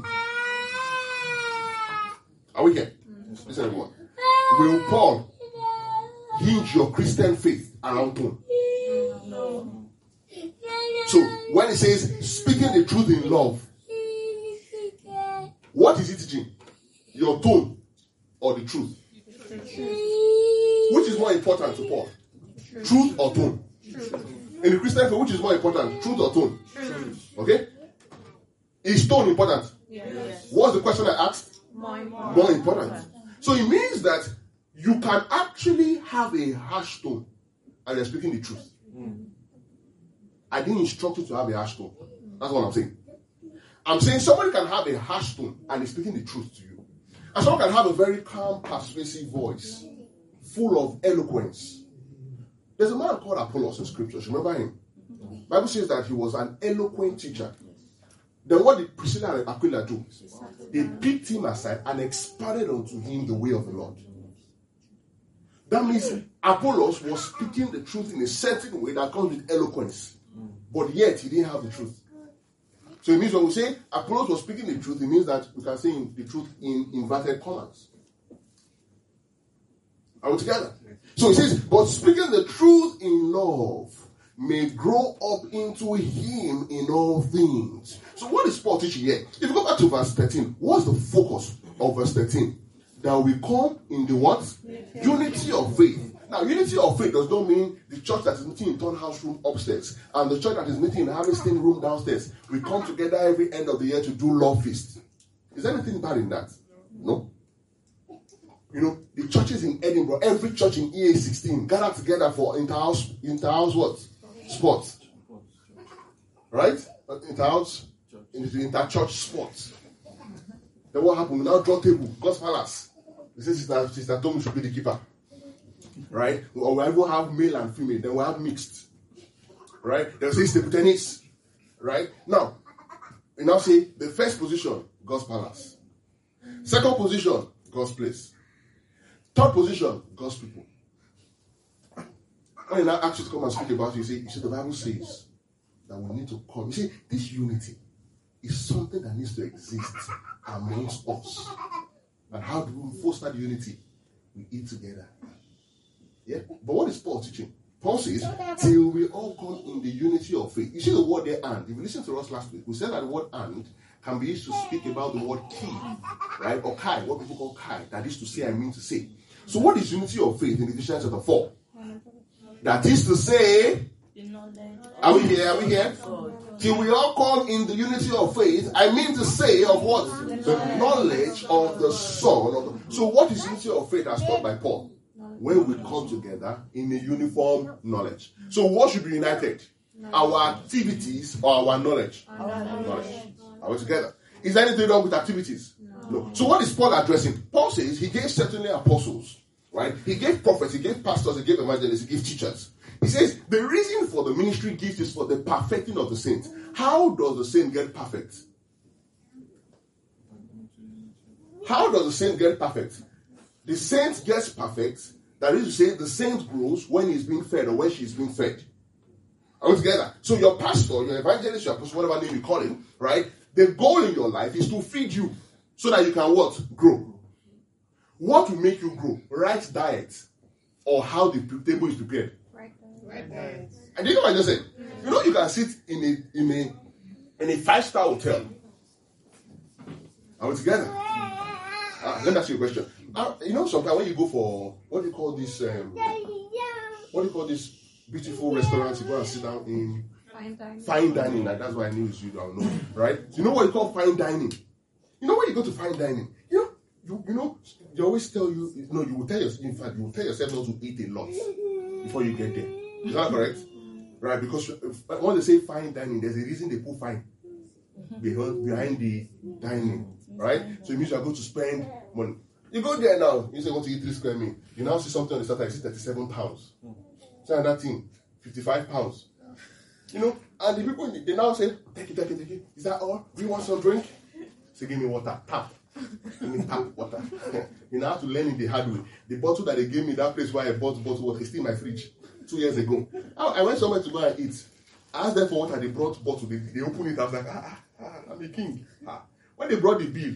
Are we here? Listen, everyone. Will Paul hinge your Christian faith around tone? No. So, when he says speaking the truth in love, what is he teaching? Your tone or the truth? The truth. Which is more important to Paul? Truth. Truth or tone? Truth. In the Christian faith, which is more important? Truth or tone? Truth. Okay? Is tone important? Yes. What's the question I asked? More important. More important. So it means that you can actually have a harsh tone and you're speaking the truth. Mm. I didn't instruct you to have a harsh tone. That's what I'm saying. I'm saying somebody can have a harsh tone and is speaking the truth to you. And someone can have a very calm, persuasive voice, full of eloquence. There's a man called Apollos in scriptures. Remember him? The Bible says that he was an eloquent teacher. Then what did Priscilla and Aquila do? They picked him aside and expounded unto him the way of the Lord. That means Apollos was speaking the truth in a certain way that comes with eloquence. But yet he didn't have the truth. So it means when we say Apollos was speaking the truth, it means that we can say the truth in inverted commas. Are we together? So it says, but speaking the truth in love may grow up into him in all things. So what is Paul teaching here? If you go back to verse thirteen, what's the focus of verse thirteen? That we come in the what? Unity of faith. Now, unity of faith does not mean the church that is meeting in Townhouse room upstairs and the church that is meeting in Harvesting room downstairs. We come together every end of the year to do love feast. Is there anything bad in that? No. You know, the churches in Edinburgh, every church in E A sixteen gather together for inter-house, inter-house what? Sports. Right? Inter-house, inter-church sports. Then what happened? We now draw table, God's Palace. They say Sister, Sister Tom should be the keeper. Right? Or we will have male and female. Then we have mixed. Right? They'll say table tennis. Right? Now, we now say the first position, God's Palace. Second position, God's place. Third position, God's people. when I ask you to come and speak about it, you say, you see, the Bible says that we need to come. You see, this unity is something that needs to exist amongst us. And how do we foster the unity? We eat together. Yeah? But what is Paul teaching? Paul says, till we all come in the unity of faith. You see the word there, and. If you listen to us last week, we said that the word and can be used to speak about the word key, right? Or kai, what people call kai. That is to say, I mean to say. So what is unity of faith in Ephesians chapter four? That is to say, are we here? Are we here? Till we all come in the unity of faith, I mean to say of what? The knowledge of the Son. Of the, so what is unity of faith as taught by Paul? When we come together in a uniform knowledge. So what should be united? Our activities or our knowledge? Knowledge. Are we together? Is there anything wrong with activities? No. So what is Paul addressing? Paul says he gave certainly apostles, right? He gave prophets, he gave pastors, he gave evangelists, he gave teachers. He says the reason for the ministry gift is for the perfecting of the saints. How does the saint get perfect? How does the saint get perfect? The saint gets perfect. That is to say, the saint grows when he's being fed or when she's being fed. Are we together? So your pastor, your evangelist, your apostle, whatever name you call him, right? The goal in your life is to feed you so that you can what? Grow. What will make you grow? Right diet or how the table is prepared. Right diet. And you know what I just said? You know you can sit in a in a in a five-star hotel. Are we together? Uh, let me ask you a question. Uh, you know, sometimes when you go for what do you call this? Um, what do you call this beautiful restaurants? You go and sit down in Fine dining. fine dining. Like, that's why I knew you don't know, right? You know what you call fine dining? You know when you go to fine dining, you know, you, you know, they always tell you, you know, you will tell yourself, in fact, you will tell yourself not to eat a lot before you get there. Is that correct? Right? Because when they say fine dining, there's a reason they put fine behind, behind the dining, right? So it means you are going to spend money. You go there now, you say, want to eat three square meal. You now see something on the starter, you see thirty-seven pounds. So another thing, fifty-five pounds. You know, and the people, they now say, take it, take it, take it. Is that all? Do you want some drink? Say, give me water, tap. Give me tap, water. You now have to learn it the hard way. The bottle that they gave me, that place where I bought bottle water, is still in my fridge. Two years ago. I, I went somewhere to go and eat. I asked them for water, they brought bottle, they, they opened it, I was like, ah, ah, ah, I'm a king. Ah. When they brought the bill,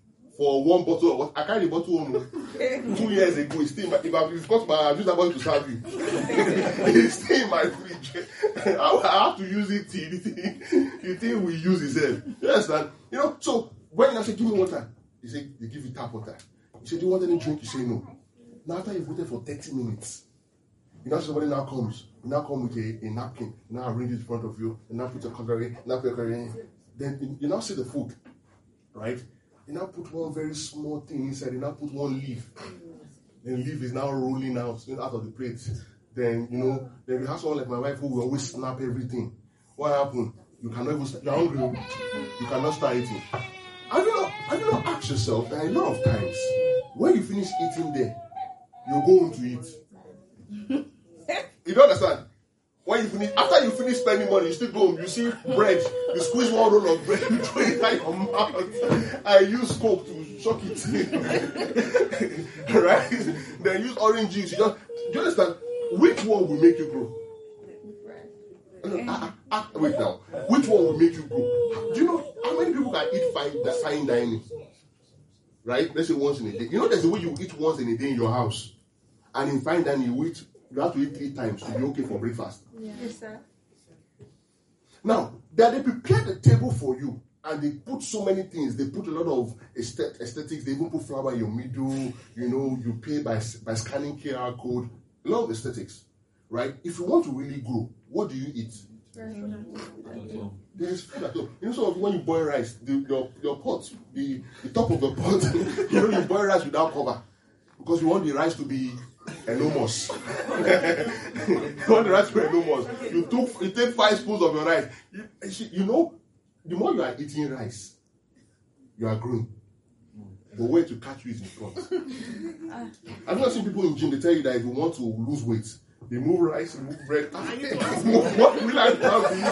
for one bottle of water, I carried the bottle home two years ago. It's still in my, if I've got my, I've used that bottle to serve you. It's still in my fridge. I, I have to use it till the thing, the thing we use itself. Yes, and you know, so when I say, give me water, you say, they give you tap water. You say, do you want any drink? You say, no. Now, after you've waited for thirty minutes, you know, somebody now comes, you now come with a, a napkin, you now arrange it in front of you, you now put your cutlery, now put your cutlery, then you, you now see the food, right? You now put one very small thing inside. You now put one leaf. Then leaf is now rolling out, out of the plate. Then, you know, then you have someone like my wife who will always snap everything. What happened? You cannot even start. You're hungry. You cannot start eating. Have you not, have you not asked yourself that a lot of times, when you finish eating there, you go home to eat? You don't understand? When you finish, after you finish spending money, you still go home, you see bread, you squeeze one roll of bread, you throw it in your mouth. I use Coke to shock it. Right? Then use orange juice. You just, do you understand? Which one will make you grow? No, ah, ah, wait now. Which one will make you grow? Do you know how many people can eat fine, fine dining? Right? Let's say once in a day. You know there's a way you eat once in a day in your house. And in fine dining, you eat, you have to eat three times to be okay for breakfast. Yeah. Yes, sir. Now, that they prepare the table for you and they put so many things. They put a lot of aesthetics. They even put flower in your middle. You know, you pay by, by scanning Q R code. A lot of aesthetics, right? If you want to really grow, what do you eat? There's food at home. You know, so when you boil rice, the, your, your pot, the, the top of the pot, you know, you boil rice without cover because you want the rice to be enormous. You want the rice to be enormous. You took, you take five spoons of your rice. You, you know, the more you are eating rice, you are growing. The way to catch you is in front. I've not seen people in gym, they tell you that if you want to lose weight, they move rice, remove bread. What will I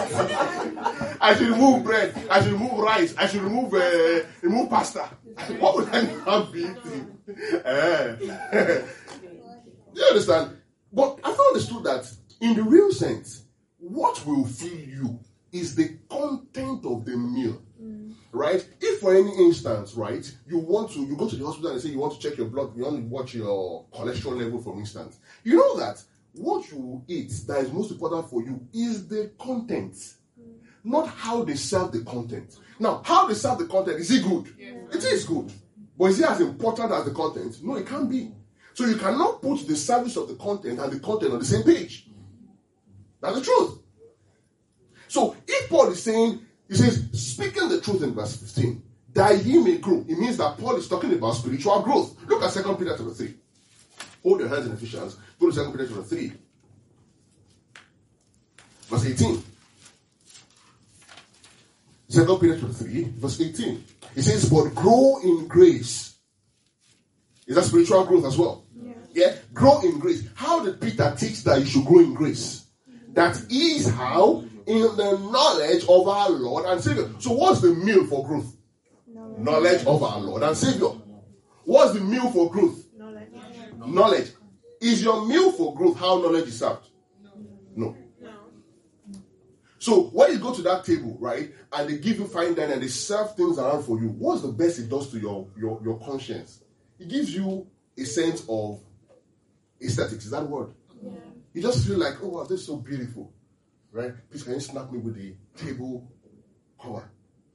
do? I should remove bread. I should remove rice. I should remove uh, remove pasta. What would I not be eating? Uh, you understand? But I've understood that in the real sense, what will fill you is the content of the meal. Mm. Right? If for any instance, right, you want to, you go to the hospital and say you want to check your blood, you want to watch your cholesterol level, for instance. You know that what you eat that is most important for you is the content, mm. not how they serve the content. Now, how they serve the content, is it good? Yeah. It is good. But is it as important as the content? No, it can't be. So you cannot put the service of the content and the content on the same page. That's the truth. So if Paul is saying, he says, speaking the truth in verse fifteen, that ye may grow, it means that Paul is talking about spiritual growth. Look at Second Peter chapter three. Hold your hands in Ephesians. Go to Second Peter chapter three. Verse eighteen. Second Peter chapter three, verse eighteen. It says, but grow in grace. Is that spiritual growth as well? Yeah. Yeah? Grow in grace. How did Peter teach that you should grow in grace? That is how, in the knowledge of our Lord and Savior. So what's the meal for growth? Knowledge, knowledge of our Lord and Savior. What's the meal for growth? Knowledge. Knowledge. Is your meal for growth how knowledge is served? No. No. So when you go to that table, right, and they give you fine dining and they serve things around for you, what's the best it does to your, your, your conscience? It gives you a sense of aesthetics. Is that the word? Yeah. You just feel like, oh, wow, this is so beautiful. Right? Please, can you snap me with the table cover?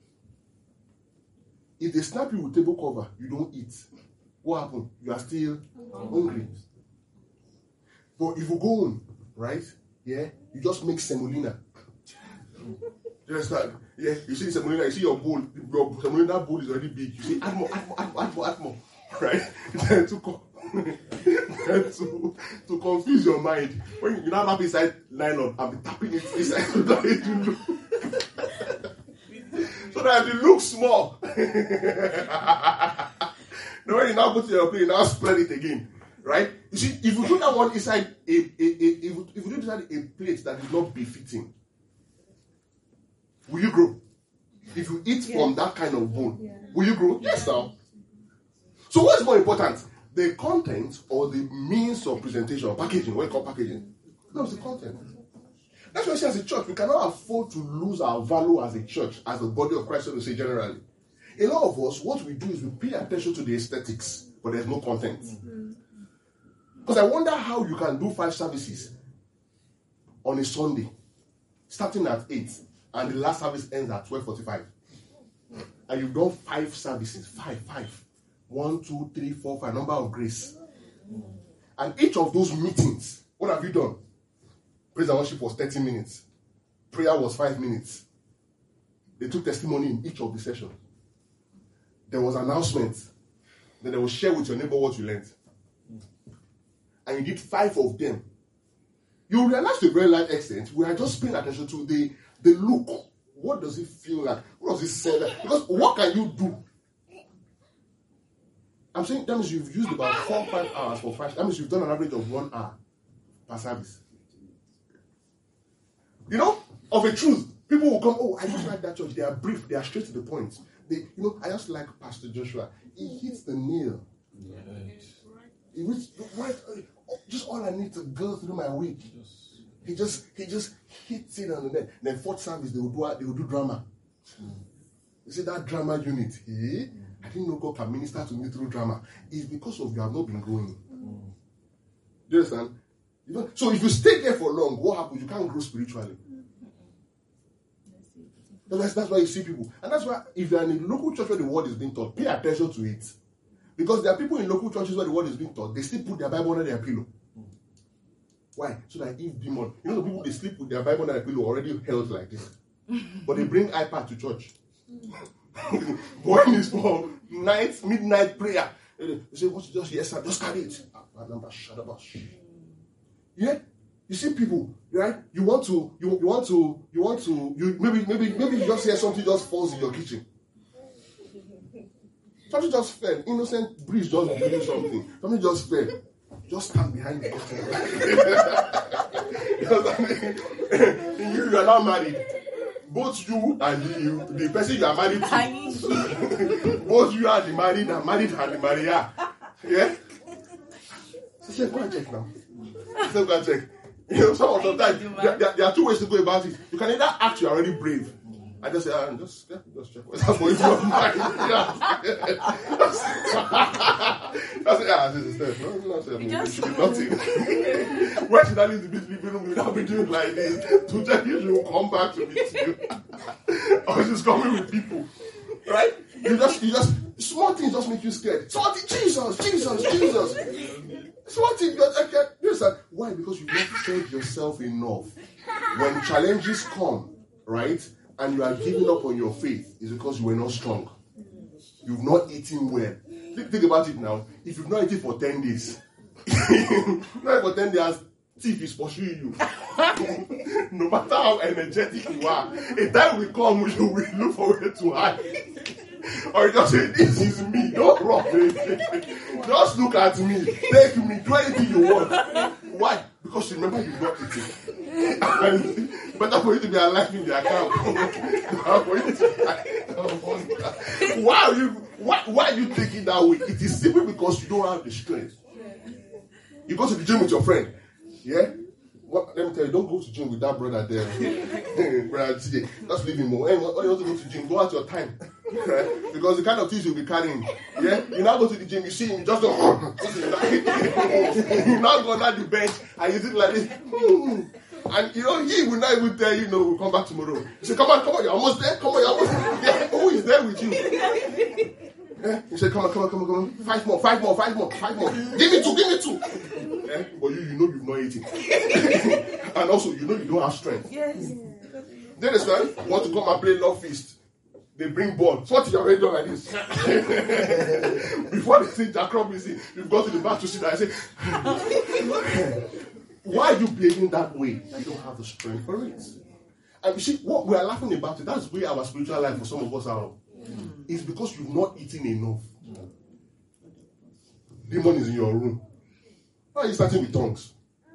If they snap you with table cover, you don't eat. What happened? You are still hungry. But if you go on, right? Yeah, you just make semolina. You understand? Yeah, you see semolina, you see your bowl, your semolina bowl is already big. You say, add more, add more, add more, add more, add more. Right? Then to, to, to confuse your mind, when you now have inside nylon, I'll be tapping it inside so that it will look, so that it looks small. Now when you now put it in your plate, you now spread it again. Right? You see, if you do that one inside a, a, a if, you, if you do inside a plate that is not befitting, will you grow? If you eat yeah. from that kind of bone, yeah. will you grow? Yes, now. So what's more important? The content or the means of presentation or packaging? What you call packaging? No, it's the content. That's why I say as a church, we cannot afford to lose our value as a church, as the body of Christ, so to say generally. A lot of us, what we do is we pay attention to the aesthetics, but there's no content. Because I wonder how you can do five services on a Sunday, starting at eight, and the last service ends at twelve forty-five. And you've done five services, five, five. One, two, three, four, five, number of grace. And each of those meetings, what have you done? Praise and worship was thirty minutes. Prayer was five minutes. They took testimony in each of the sessions. There was announcement. Then they will share with your neighbor what you learned. And you did five of them. You realize to a very large extent, we are just paying attention to the, the look. What does it feel like? What does it say like? Because what can you do? I'm saying that means you've used about four, five hours for five. That means you've done an average of one hour per service. You know, of a truth, people will come, oh, I just like that church. They are brief. They are straight to the point. They, you know, I just like Pastor Joshua. He hits the nail. Yes. He reached right. Just all I need to go through my week. He just, he just hits it on the net. Then fourth service, they will do, they will do drama. You see that drama unit? Eh? I didn't know God can minister to me through drama. It's because of you have not been growing. Mm. Do you understand? You know? So if you stay there for long, what happens? You can't grow spiritually. Mm. That's, that's why you see people. And that's why if you're in a local church where the word is being taught, pay attention to it. Because there are people in local churches where the word is being taught, they still put their Bible under their pillow. Mm. Why? So that if demon, you know the people, they sleep with their Bible under their pillow already held like this. But they bring iPad to church. When it's for night, midnight prayer, they say, "What you just yes, sir, just carry it." Yeah, you see people, right? You want to, you, you want to, you want to, you maybe, maybe, maybe you just hear something just falls in your kitchen. Something just fell. Innocent breeze just blew something. Something just fell. Just stand behind the curtain. you, you are not married. Both you and you, the person you are married to, both you and the married and married and the married. Yeah? So say, go and check now. So go and check. You know, some of the time, there, there, there are two ways to go about it. You can either act you're already brave. I just say, ah, just, yeah, just check what's happening in your mind. That's it. Ah, this is Steph. No, no, Steph. It should be nothing. Why should I leave the living room without me doing like this? To tell you, she will come back to meet you. Or she's coming with people. Right? You just, you just, small things just make you scared. Small things, Jesus, Jesus, Jesus. Small things, okay, listen. Why? Because you've not fed yourself enough. When challenges come, right? And you are giving up on your faith, is because you were not strong. You've not eaten well. Think, think about it now. If you've not eaten for ten days, not for ten days, thief is pursuing you. No matter how energetic you are, a time will come you will look for where to hide. Or you just say, this is me, don't run. Just look at me, take me, do anything you want. Why? Because you remember you've not eaten. And better for you to be alive in the account. For you to, why are you why, why are you taking that way? It is simply because you don't have the strength. You go to the gym with your friend. Yeah? What, let me tell you, don't go to the gym with that brother there. Brother T J. Just leave him more. Hey, when you want to go to the gym, go out your time. Right? Because the kind of things you'll be carrying. Yeah? You now go to the gym, you see him, you just go. You now go under the bench and you sit like this. And you know, he will not even tell you, no, we'll come back tomorrow. He said, come on, come on, you're almost there. Come on, you're almost there. Who is there with you? Yeah? He said, come on, come on, come on, come on. Five more, five more, five more, five more. Give me two, give me two. Yeah? But you, you know you've not eaten. And also, you know you don't have strength. Yes. Then this man want to come and play love feast. They bring ball. So what you already done like this? Before they say Jack Robinson, you've got to the back to sit there and say, why are you behaving that way? You don't have the strength for it. And you see, what we are laughing about it, that's where our spiritual life for some of us are. It's because you've not eaten enough. Demon is in your room. Why are you starting with tongues?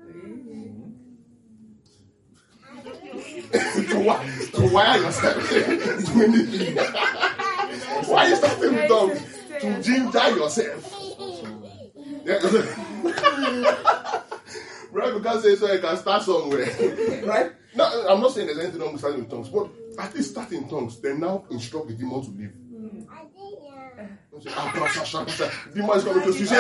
to, wire, to wire yourself. Why are you starting with tongues? To ginger yourself. Right? You can't say so you can start somewhere. Right? No, I'm not saying there's anything wrong with starting with tongues, but at least start in tongues. Then now instruct the demon to leave. Say, ah, demon is coming to you. Say,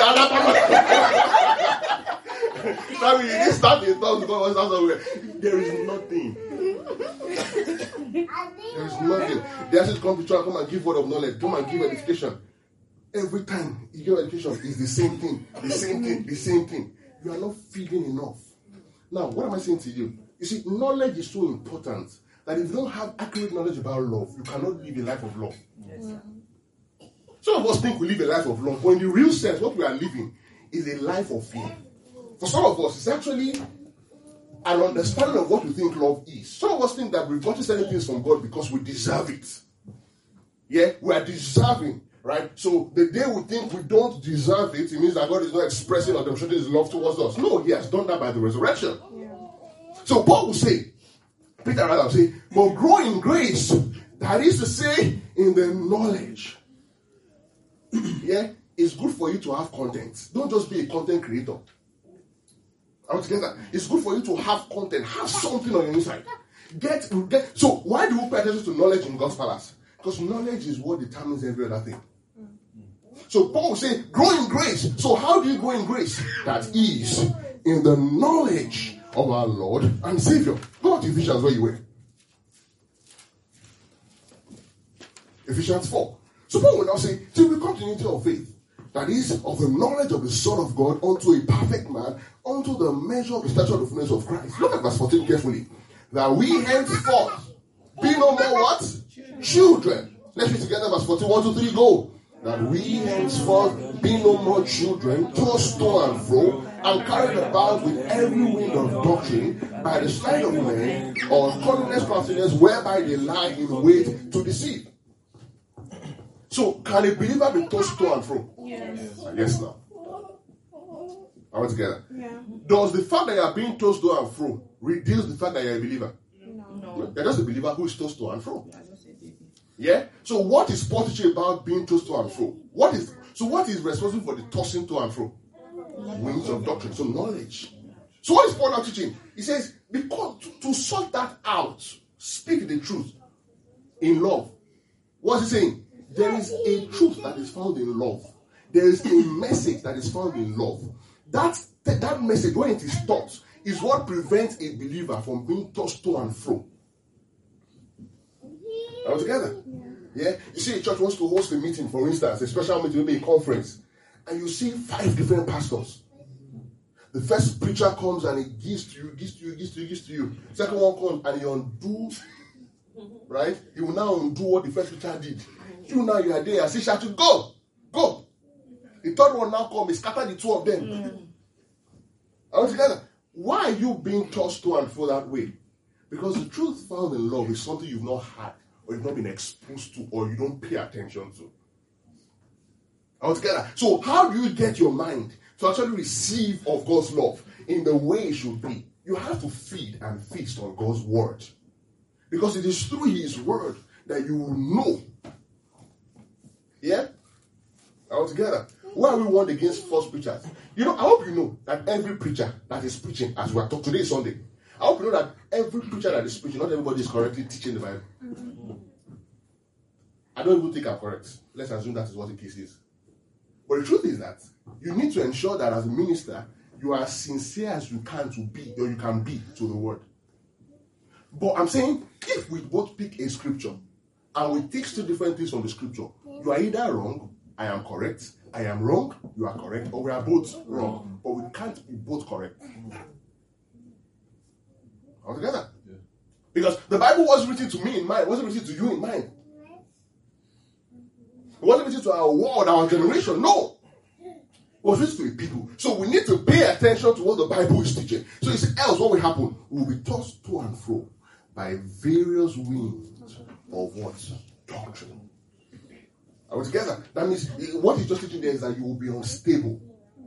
ah, now we didn't start in tongues because start somewhere. There is nothing. There is nothing. They actually come to try come and give word of knowledge, come and give education. Every time you give education, it's the same thing, the same thing, the same thing. You are not feeding enough. Now, what am I saying to you? You see, knowledge is so important that if you don't have accurate knowledge about love, you cannot live a life of love. Yes. Some of us think we live a life of love, but in the real sense, what we are living is a life of fear. For some of us, it's actually an understanding of what we think love is. Some of us think that we've gotten certain things from God because we deserve it. Yeah, we are deserving. Right? So the day we think we don't deserve it, it means that God is not expressing or demonstrating his love towards us. No, he has done that by the resurrection. Yeah. So Paul will say, Peter rather will say, but grow in grace. That is to say, in the knowledge. Yeah? It's good for you to have content. Don't just be a content creator. Are we together? It's good for you to have content. Have something on your inside. Get, get. So why do we pay attention to knowledge in God's palace? Because knowledge is what determines every other thing. So Paul will say, grow in grace. So how do you grow in grace? That is in the knowledge of our Lord and Savior. Go to Ephesians where you were. Ephesians four. So Paul will now say, till we come to the unity of faith, that is, of the knowledge of the Son of God, unto a perfect man, unto the measure of the stature of the fullness of Christ. Look at verse fourteen carefully. That we henceforth be no more what? Children. Let's read together verse fourteen. One, two, three, go. That we henceforth be no more children, tossed to and fro, and carried about with every wind of doctrine, by the sleight of men, or cunningness craftiness, whereby they lie in wait to deceive. So, can a believer be tossed to and fro? Yes. Yes, now. Are we together? Yeah. Does the fact that you are being tossed to and fro reduce the fact that you are a believer? No. no. You're just a believer who is tossed to and fro. Yeah? So what is positive about being tossed to and fro? What is so what is responsible for the tossing to and fro? Winds of doctrine. So knowledge. So what is Paul now teaching? He says, because to, to sort that out, speak the truth in love. What's he saying? There is a truth that is found in love. There is a message that is found in love. That, that message, when it is taught, is what prevents a believer from being tossed to and fro. Are we together? Yeah? You see, a church wants to host a meeting, for instance, a special meeting, maybe a conference, and you see five different pastors. The first preacher comes and he gives to you, gives to you, gives to you, gives to you. Second one comes and he undoes, right? He will now undo what the first preacher did. You now you are there and say, shall you go? Go. The third one now comes, he scatter the two of them. Mm. Are we together? Why are you being tossed to and fro that way? Because the truth found in love is something you've not had, or you've not been exposed to, or you don't pay attention to. Are we together? So how do you get your mind to actually receive of God's love in the way it should be? You have to feed and feast on God's word. Because it is through his word that you will know. Yeah? Are we together? Why are we warned against false preachers? You know, I hope you know that every preacher that is preaching, as we are talking today is Sunday, I hope you know that every preacher that is preaching, not everybody is correctly teaching the Bible. Mm-hmm. I don't even think I'm correct. Let's assume that is what the case is. But the truth is that you need to ensure that as a minister, you are as sincere as you can to be, or you can be, to the word. But I'm saying, if we both pick a scripture, and we take two different things from the scripture, you are either wrong, I am correct, I am wrong, you are correct, or we are both wrong. But we can't be both correct. All together. Yeah. Because the Bible was written to me in mind, it wasn't written to you in mind. It wasn't written to our world, our generation. No. It was written to the people. So we need to pay attention to what the Bible is teaching. So you see, else what will happen? We will be tossed to and fro by various winds of what? Doctrine. Are we together? That means what he's just teaching there is that you will be unstable.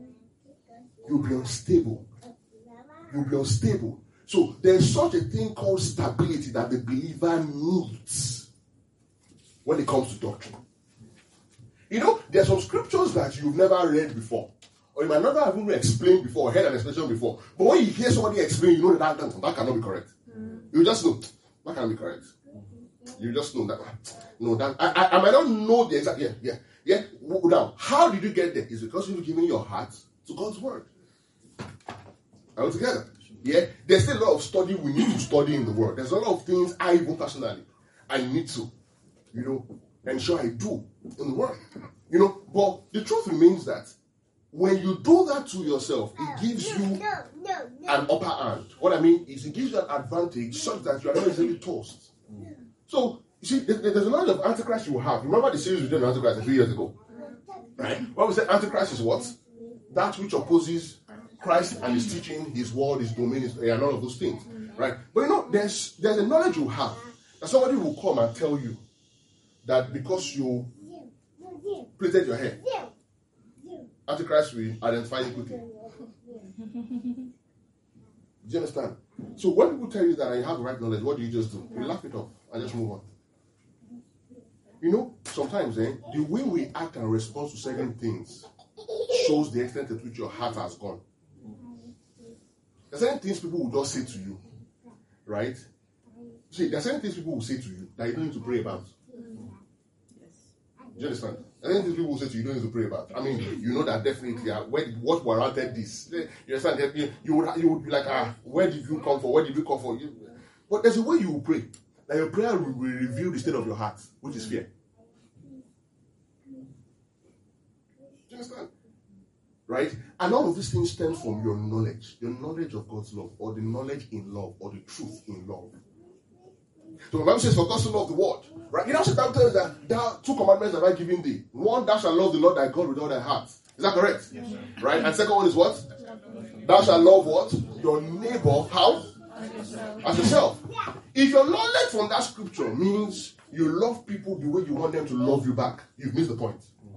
You will be unstable. You will be unstable. So there's such a thing called stability that the believer needs when it comes to doctrine. You know, there are some scriptures that you've never read before, or you might not have even explained before, or heard an explanation before. But when you hear somebody explain, you know that that, that cannot be correct. Mm. You just know that cannot be correct. You just know that. No, that I, I, I might not know the exact. Yeah, yeah, yeah. Now, how did you get there? It's because you've given your heart to God's word. Are we together? Yeah. There's still a lot of study we need to study in the word. There's a lot of things I even personally I need to, you know, ensure I do in the word. You know, but the truth remains that when you do that to yourself, it gives you an upper hand. What I mean is it gives you an advantage such that you are not easily tossed. So, you see, there's a lot of Antichrist you will have. Remember the series we did on Antichrist a few years ago? Right? What we said, Antichrist is what? That which opposes Christ and his teaching, his word, his domain, his, and all of those things. Right? But you know, there's there's a knowledge you have that somebody will come and tell you that because you plaited your hair, Antichrist will identify you quickly. Do you understand? So when people tell you that you have the right knowledge, what do you just do? You laugh it off and just move on. You know, sometimes eh, the way we act and respond to certain things shows the extent at which your heart has gone. There are certain things people will just say to you, right? See, there are certain things people will say to you that you don't need to pray about. Do you understand? There are certain things people will say to you, you don't need to pray about. I mean, you know that definitely, uh, where, what warranted this? You understand? You, you, would, you would be like, ah, where did you come for? Where did you come for? You, but there's a way you will pray. That your prayer will, will reveal the state of your heart, which is fear. Do you understand? Right? And all of these things stem from your knowledge. Your knowledge of God's love, or the knowledge in love, or the truth in love. So the Bible says, for God so loved the world. Right? You know, the Bible tells that thou, two commandments have I given thee. One, thou shalt love the Lord thy God with all thy heart. Is that correct? Yes, sir. Right? And second one is what? Thou shalt love what? Your neighbor, how? As yourself. If your knowledge from that scripture means you love people the way you want them to love you back, you've missed the point.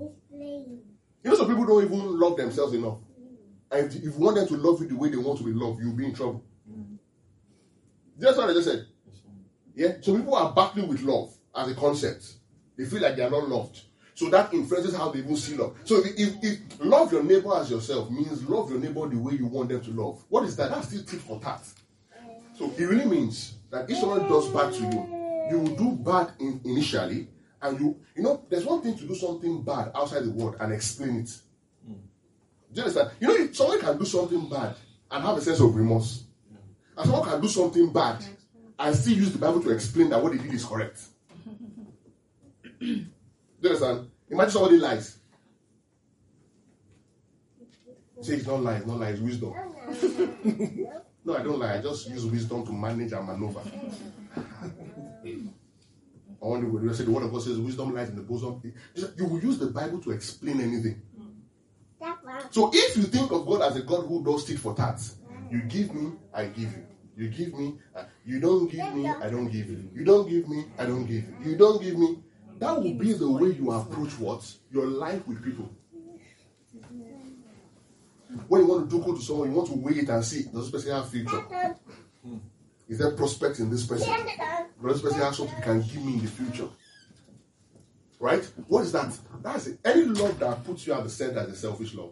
You know, some people don't even love themselves enough. And if you want them to love you the way they want to be loved, you'll be in trouble. That's what I just said. Yeah? So people are battling with love as a concept. They feel like they are not loved. So that influences how they even see love. So if, if, if love your neighbor as yourself means love your neighbor the way you want them to love, what is that? That's still tit for tat. So it really means that if someone does bad to you, you will do bad in, initially, and you, you know, there's one thing to do something bad outside the world and explain it. Mm. Do you understand? You know, someone can do something bad and have a sense of remorse. Yeah. And someone can do something bad and still use the Bible to explain that what they did is correct. Do you understand? Imagine somebody lies. Say it's not lie, it's not lie, it's wisdom. No, I don't lie. I just use wisdom to manage and maneuver. I wonder what you say. The word of God says wisdom lies in the bosom. You will use the Bible to explain anything. So if you think of God as a God who does tit for tat, you give me, I give you. You give me, uh, you don't give me, I don't give you. You don't give me, I don't give you. You don't give me. That will be the way you approach what? Your life with people. When you want to do good to someone, you want to weigh it and see, does this person have future? Is there prospect in this person? Does this person have something can give me in the future? Right? What is that? That's it. Any love that puts you at the center is a selfish love.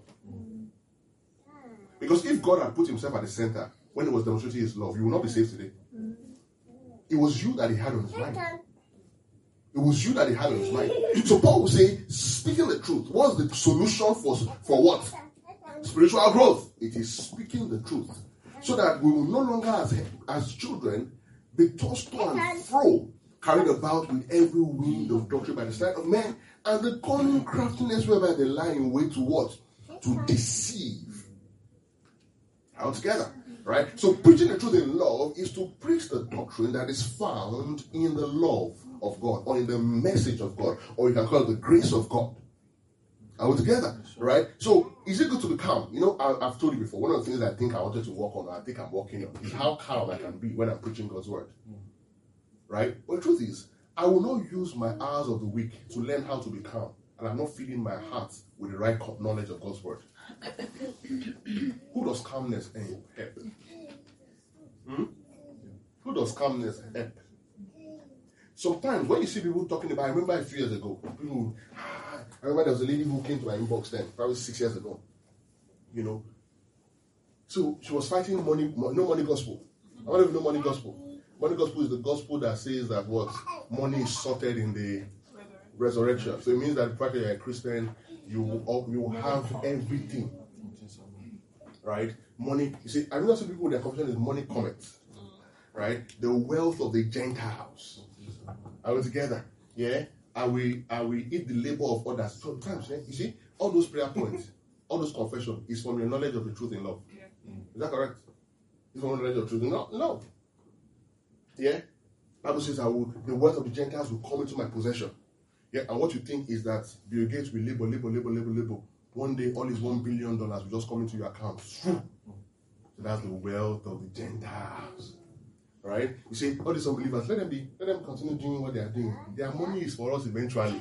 Because if God had put himself at the center when he was demonstrating his love, you will not be saved today. It was you that he had on his mind. It was you that he had on his mind. So Paul will say, speaking the truth. What's the solution for, for what? Spiritual growth. It is speaking the truth. So that we will no longer, as, as children, be tossed to and fro, carried about with every wind of doctrine by the side of men, and the cunning craftiness whereby they lie in wait to what? To deceive. Altogether. Right? So preaching the truth in love is to preach the doctrine that is found in the love of God, or in the message of God, or you can call it the grace of God. Are we together? Right? So, is it good to be calm? You know, I, I've told you before, one of the things I think I wanted to work on, or I think I'm working on, is how calm I can be when I'm preaching God's word. Right? But the truth is, I will not use my hours of the week to learn how to be calm, and I'm not feeding my heart with the right knowledge of God's word. Who does calmness help? Hmm? Who does calmness help? Sometimes when you see people talking about, I remember a few years ago, people, I remember there was a lady who came to my inbox then, probably six years ago, you know. So she was fighting money, no money gospel. I don't even know money gospel. Money gospel is the gospel that says that what? Money is sorted in the resurrection. So it means that if you're a Christian, you will, you will have everything. Right? Money, you see, I remember some people, their confusion is money cometh. Right? The wealth of the Gentiles. Are we together? Yeah? I will, I will eat the labor of others. Sometimes, yeah? You see, all those prayer points, all those confessions is from your knowledge of the truth in love. Yeah. Is that correct? It's from your knowledge of the truth in love. No. Yeah? Bible says, I will, the wealth of the Gentiles will come into my possession. Yeah? And what you think is that Bill Gates will labor, labor, labor, labor, labor. One day, all his one billion dollars will just come into your account. So that's the wealth of the Gentiles. Right? You see, all these unbelievers, let them be, let them continue doing what they are doing. Their money is for us eventually.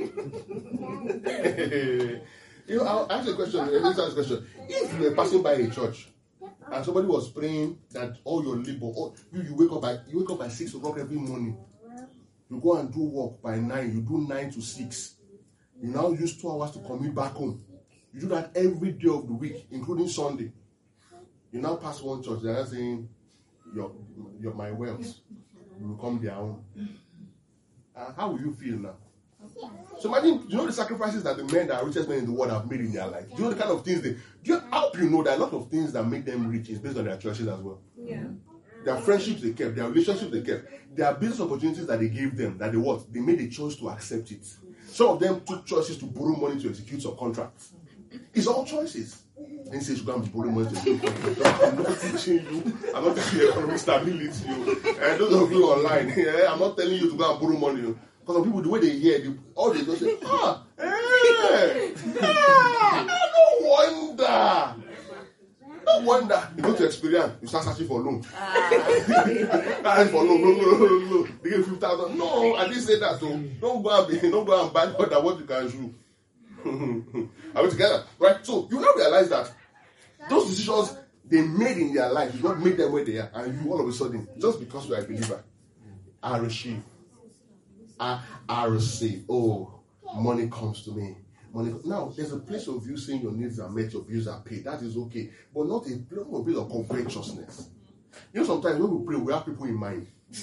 You know, I'll ask a question. Let me ask a question. If you were passing by a church and somebody was praying that all your labor, all, you, you wake up by you wake up by six o'clock every morning. You go and do work by nine. You do nine to six. You now use two hours to commute back home. You do that every day of the week, including Sunday. You now pass one church. They are saying, Your, your my wealth will become their own. Uh, how will you feel now? So imagine, you know the sacrifices that the men that are richest men in the world have made in their life. Do you know the kind of things they? Do you, I hope you know that a lot of things that make them rich is based on their choices as well. Yeah. Their friendships they kept, their relationships they kept, their business opportunities that they gave them, that they what? They made a choice to accept it. Some of them took choices to borrow money to execute some contracts. It's all choices. Then say you go and borrow money to execute contracts. I'm not teaching you. I'm not teaching you economic stability. And those of you online, yeah, I'm not telling you to go and borrow money. Because some people, the way they hear, they, all they just say, ah, hey, ah, no wonder. No wonder. You go to experience, you start searching for loan. Ask for loan, loan, loan, loan, loan. They give fifty thousand. No, I didn't say that. So don't go and be, don't go and buy more than what you can do. Are we together? Right? So you now realize that those decisions they made in their life, God made them where they are, and you all of a sudden, just because you are a believer, are received. Are, are received. Oh, money comes to me. Money. Now, there's a place of you saying your needs are met, your bills are paid. That is okay. But not a place of covetousness. You know, sometimes when we pray, we have people in mind.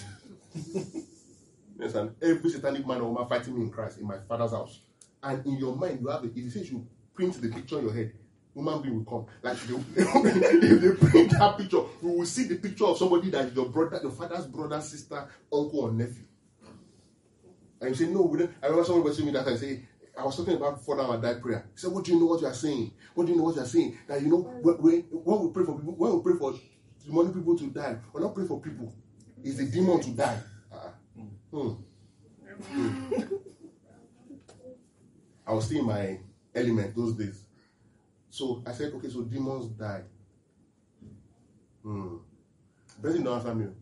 Yes, and every satanic man or woman fighting me in Christ in my father's house. And in your mind, you have it. If you say you print the picture on your head, human being will come. Like they, if they print that picture, we will see the picture of somebody that is your brother, your father's brother, sister, uncle, or nephew. And you say, no, we don't. I remember someone was saying me that I say, I was talking about before now I die prayer. He said, what do you know what you are saying? What do you know what you are saying? That you know, when, when we pray for people, when we pray for demonic people to die, we're not praying for people. It's the demon to die. Uh-uh. Hmm. Hmm. I was still in my element those days. So I said, okay, so demons die. Hmm. Person don't answer me.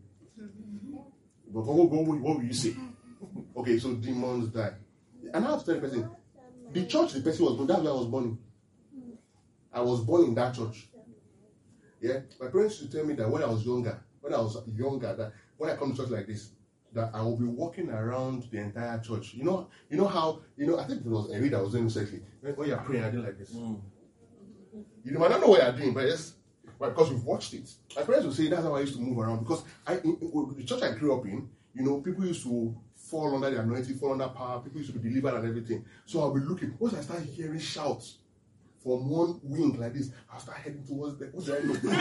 But what, what, what will you say? Okay, so demons die. And I have to tell the person, the church the person was born, that's where I was born in. I was born in that church. Yeah? My parents used to tell me that when I was younger, when I was younger, that when I come to church like this, that I will be walking around the entire church. You know, you know how, you know, I think it was Henry that was doing this actually. When you're praying, I do like this. Mm. You might not know what you're doing, but yes, but because we've watched it. My parents would say that's how I used to move around. Because I, in, in, the church I grew up in, you know, people used to fall under the anointing, fall under power, people used to be delivered and everything. So I'll be looking. Once I start hearing shouts from one wing like this, I'll start heading towards them. What do I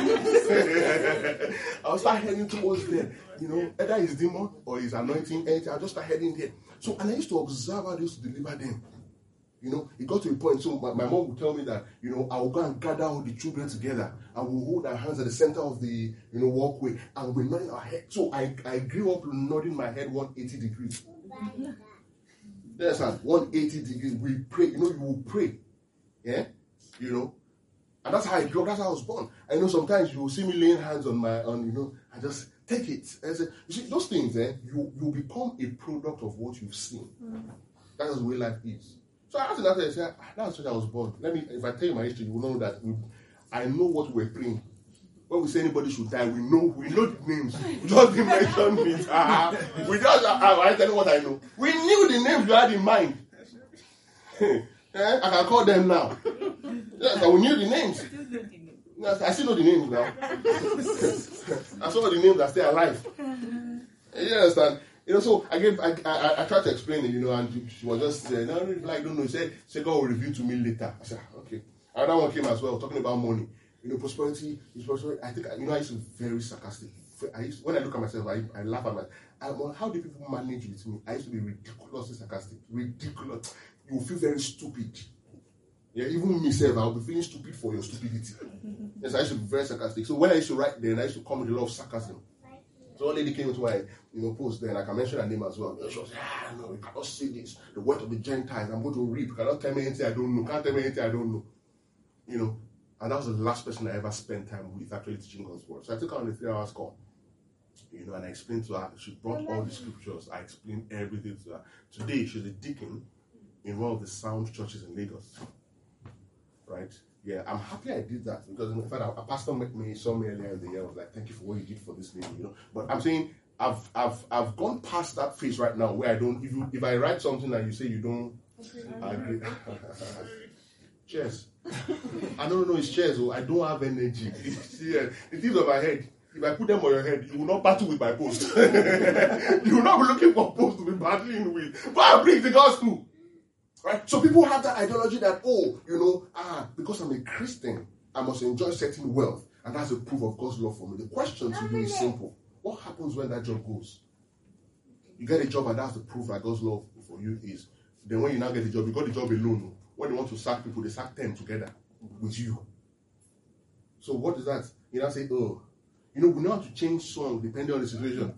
know? I'll start heading towards them. You know, either it's demon or it's anointing, anything, I'll just start heading there. So, and I used to observe how they used to deliver them. You know, it got to a point, so my, my mom would tell me that, you know, I will go and gather all the children together and we'll hold our hands at the center of the, you know, walkway and we'll be nodding our head. So I, I grew up nodding my head one hundred eighty degrees. Yes, sir, one hundred eighty degrees. We pray, you know, you will pray. Yeah? You know? And that's how I grew up, that's how I was born. I know sometimes you will see me laying hands on my, on, you know, I just take it. And say, you see, those things, eh, you, you become a product of what you've seen. Mm. That's the way life is. So I asked him after, I said, that's when I was born. Let me, if I tell you my history, you will know that we, I know what we're praying. When we say anybody should die, we know, we know the names. We just didn't mention it. Uh, we just, uh, I tell you what I know. We knew the names you had in mind. eh? I can call them now. Yes, we knew the names. Yes, I still know the names now. I saw the names that stay alive. You understand? You know, so I gave, I, I, I tried to explain it, you know, and she was just saying, no, I don't know. She said, she said, God will reveal to me later. I said, okay. Another one came as well, talking about money. You know, prosperity is prosperity. I think, you know, I used to be very sarcastic. I used, when I look at myself, I, I laugh at myself. How do people manage with me? I used to be ridiculously sarcastic. Ridiculous. You will feel very stupid. Yeah, even myself, I'll be feeling stupid for your stupidity. Yes, I used to be very sarcastic. So when I used to write then, I used to come with a lot of sarcasm. So one lady came into my, you know, post there, and I can mention her name as well. She was like, ah, no, you cannot say this. The word of the Gentiles, I'm going to reap. You cannot tell me anything I don't know. Can't tell me anything I don't know. You know, and that was the last person I ever spent time with actually teaching God's word. So I took her on a three hours call, you know, and I explained to her. She brought all the scriptures. I explained everything to her. Today, she's a deacon in one of the sound churches in Lagos. Right? Yeah, I'm happy I did that because in fact, a pastor met me, saw me earlier in the year, was like, "Thank you for what you did for this lady," you know. But I'm saying I've I've I've gone past that phase right now where I don't. If you if I write something and you say you don't agree, cheers. I don't know it's cheers. Oh, I don't have energy. Yeah, the things on my head. If I put them on your head, you will not battle with my post. You will not be looking for post to be battling with. But I bring the gospel. Right? So people have that ideology that, oh, you know, ah, because I'm a Christian, I must enjoy certain wealth. And that's a proof of God's love for me. The question to you is simple. What happens when that job goes? You get a job and that's the proof that God's love for you is. Then when you now get the job, you got the job alone. When they want to sack people, they sack ten together with you. So what is that? You now say, oh, you know, we know how to change song depending on the situation.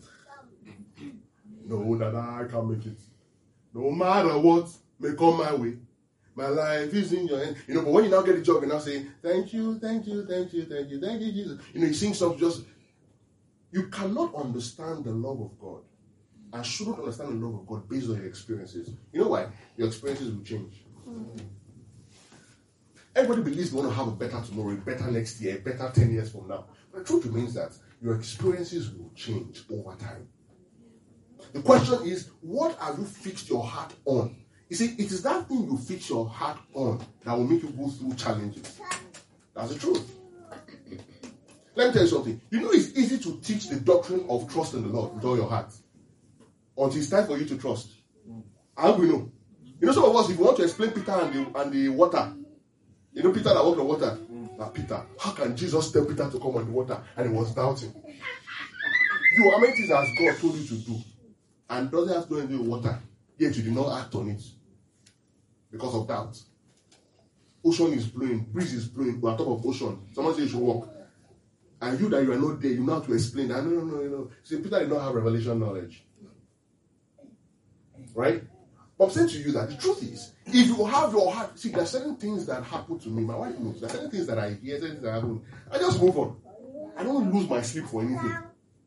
No, that I can't make it. No matter what may come my way, my life is in your hand. You know, but when you now get the job, you now say, thank you, thank you, thank you, thank you, thank you, Jesus. You know, you sing stuff just, you cannot understand the love of God and shouldn't understand the love of God based on your experiences. You know why? Your experiences will change. Mm-hmm. Everybody believes they want to have a better tomorrow, a better next year, a better ten years from now. But the truth remains that your experiences will change over time. The question is, what have you fixed your heart on? You see, it is that thing you fix your heart on that will make you go through challenges. That's the truth. Let me tell you something. You know it's easy to teach the doctrine of trust in the Lord with all your heart. Until it's time for you to trust. How do we know? You know, some of us, if you want to explain Peter and the, and the water, you know Peter that walked on water? Mm. Now, Peter, how can Jesus tell Peter to come on the water? And he was doubting. You, how many things has God told you to do? And doesn't have to do anything with water. Yet you did not act on it. Because of doubt. Ocean is blowing, breeze is blowing, we're on top of ocean. Someone says you should walk. And you that you are not there, you know how to explain that. No, no, no, no. See, Peter did not have revelation knowledge. Right? But I'm saying to you that the truth is, if you have your heart, see, there are certain things that happen to me. My wife knows. There are certain things that I hear, certain things that happen. I just move on. I don't lose my sleep for anything.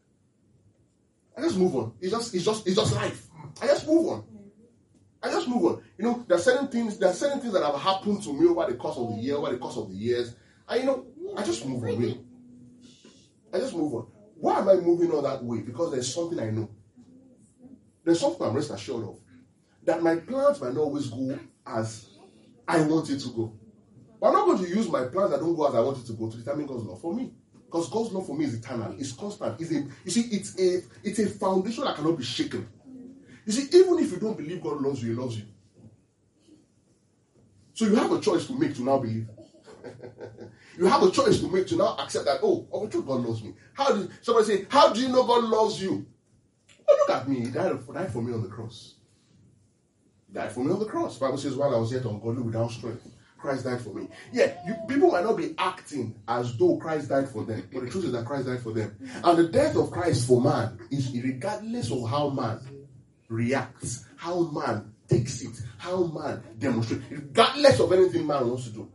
I just move on. It's just, it's just, it's just life. I just move on. I just move on. You know, there are certain things, there are certain things that have happened to me over the course of the year, over the course of the years. And you know, I just move on. Really. I just move on. Why am I moving on that way? Because there's something I know. There's something I'm rest assured of. That my plans might not always go as I want it to go. But I'm not going to use my plans that don't go as I want it to go to determine God's love for me. Because God's love for me is eternal. It's constant. It's a, you see, it's a, it's a foundation that cannot be shaken. You see, even if you don't believe God loves you, He loves you. So you have a choice to make to now believe. You have a choice to make to now accept that, oh, oh, true, God loves me. How do somebody say, how do you know God loves you? Oh, look at me. He died, died for me on the cross. He died for me on the cross. The Bible says, while I was yet ungodly without strength, Christ died for me. Yeah, you, people might not be acting as though Christ died for them, but the truth is that Christ died for them. And the death of Christ for man is regardless of how man reacts, how man takes it, how man demonstrates, regardless of anything man wants to do.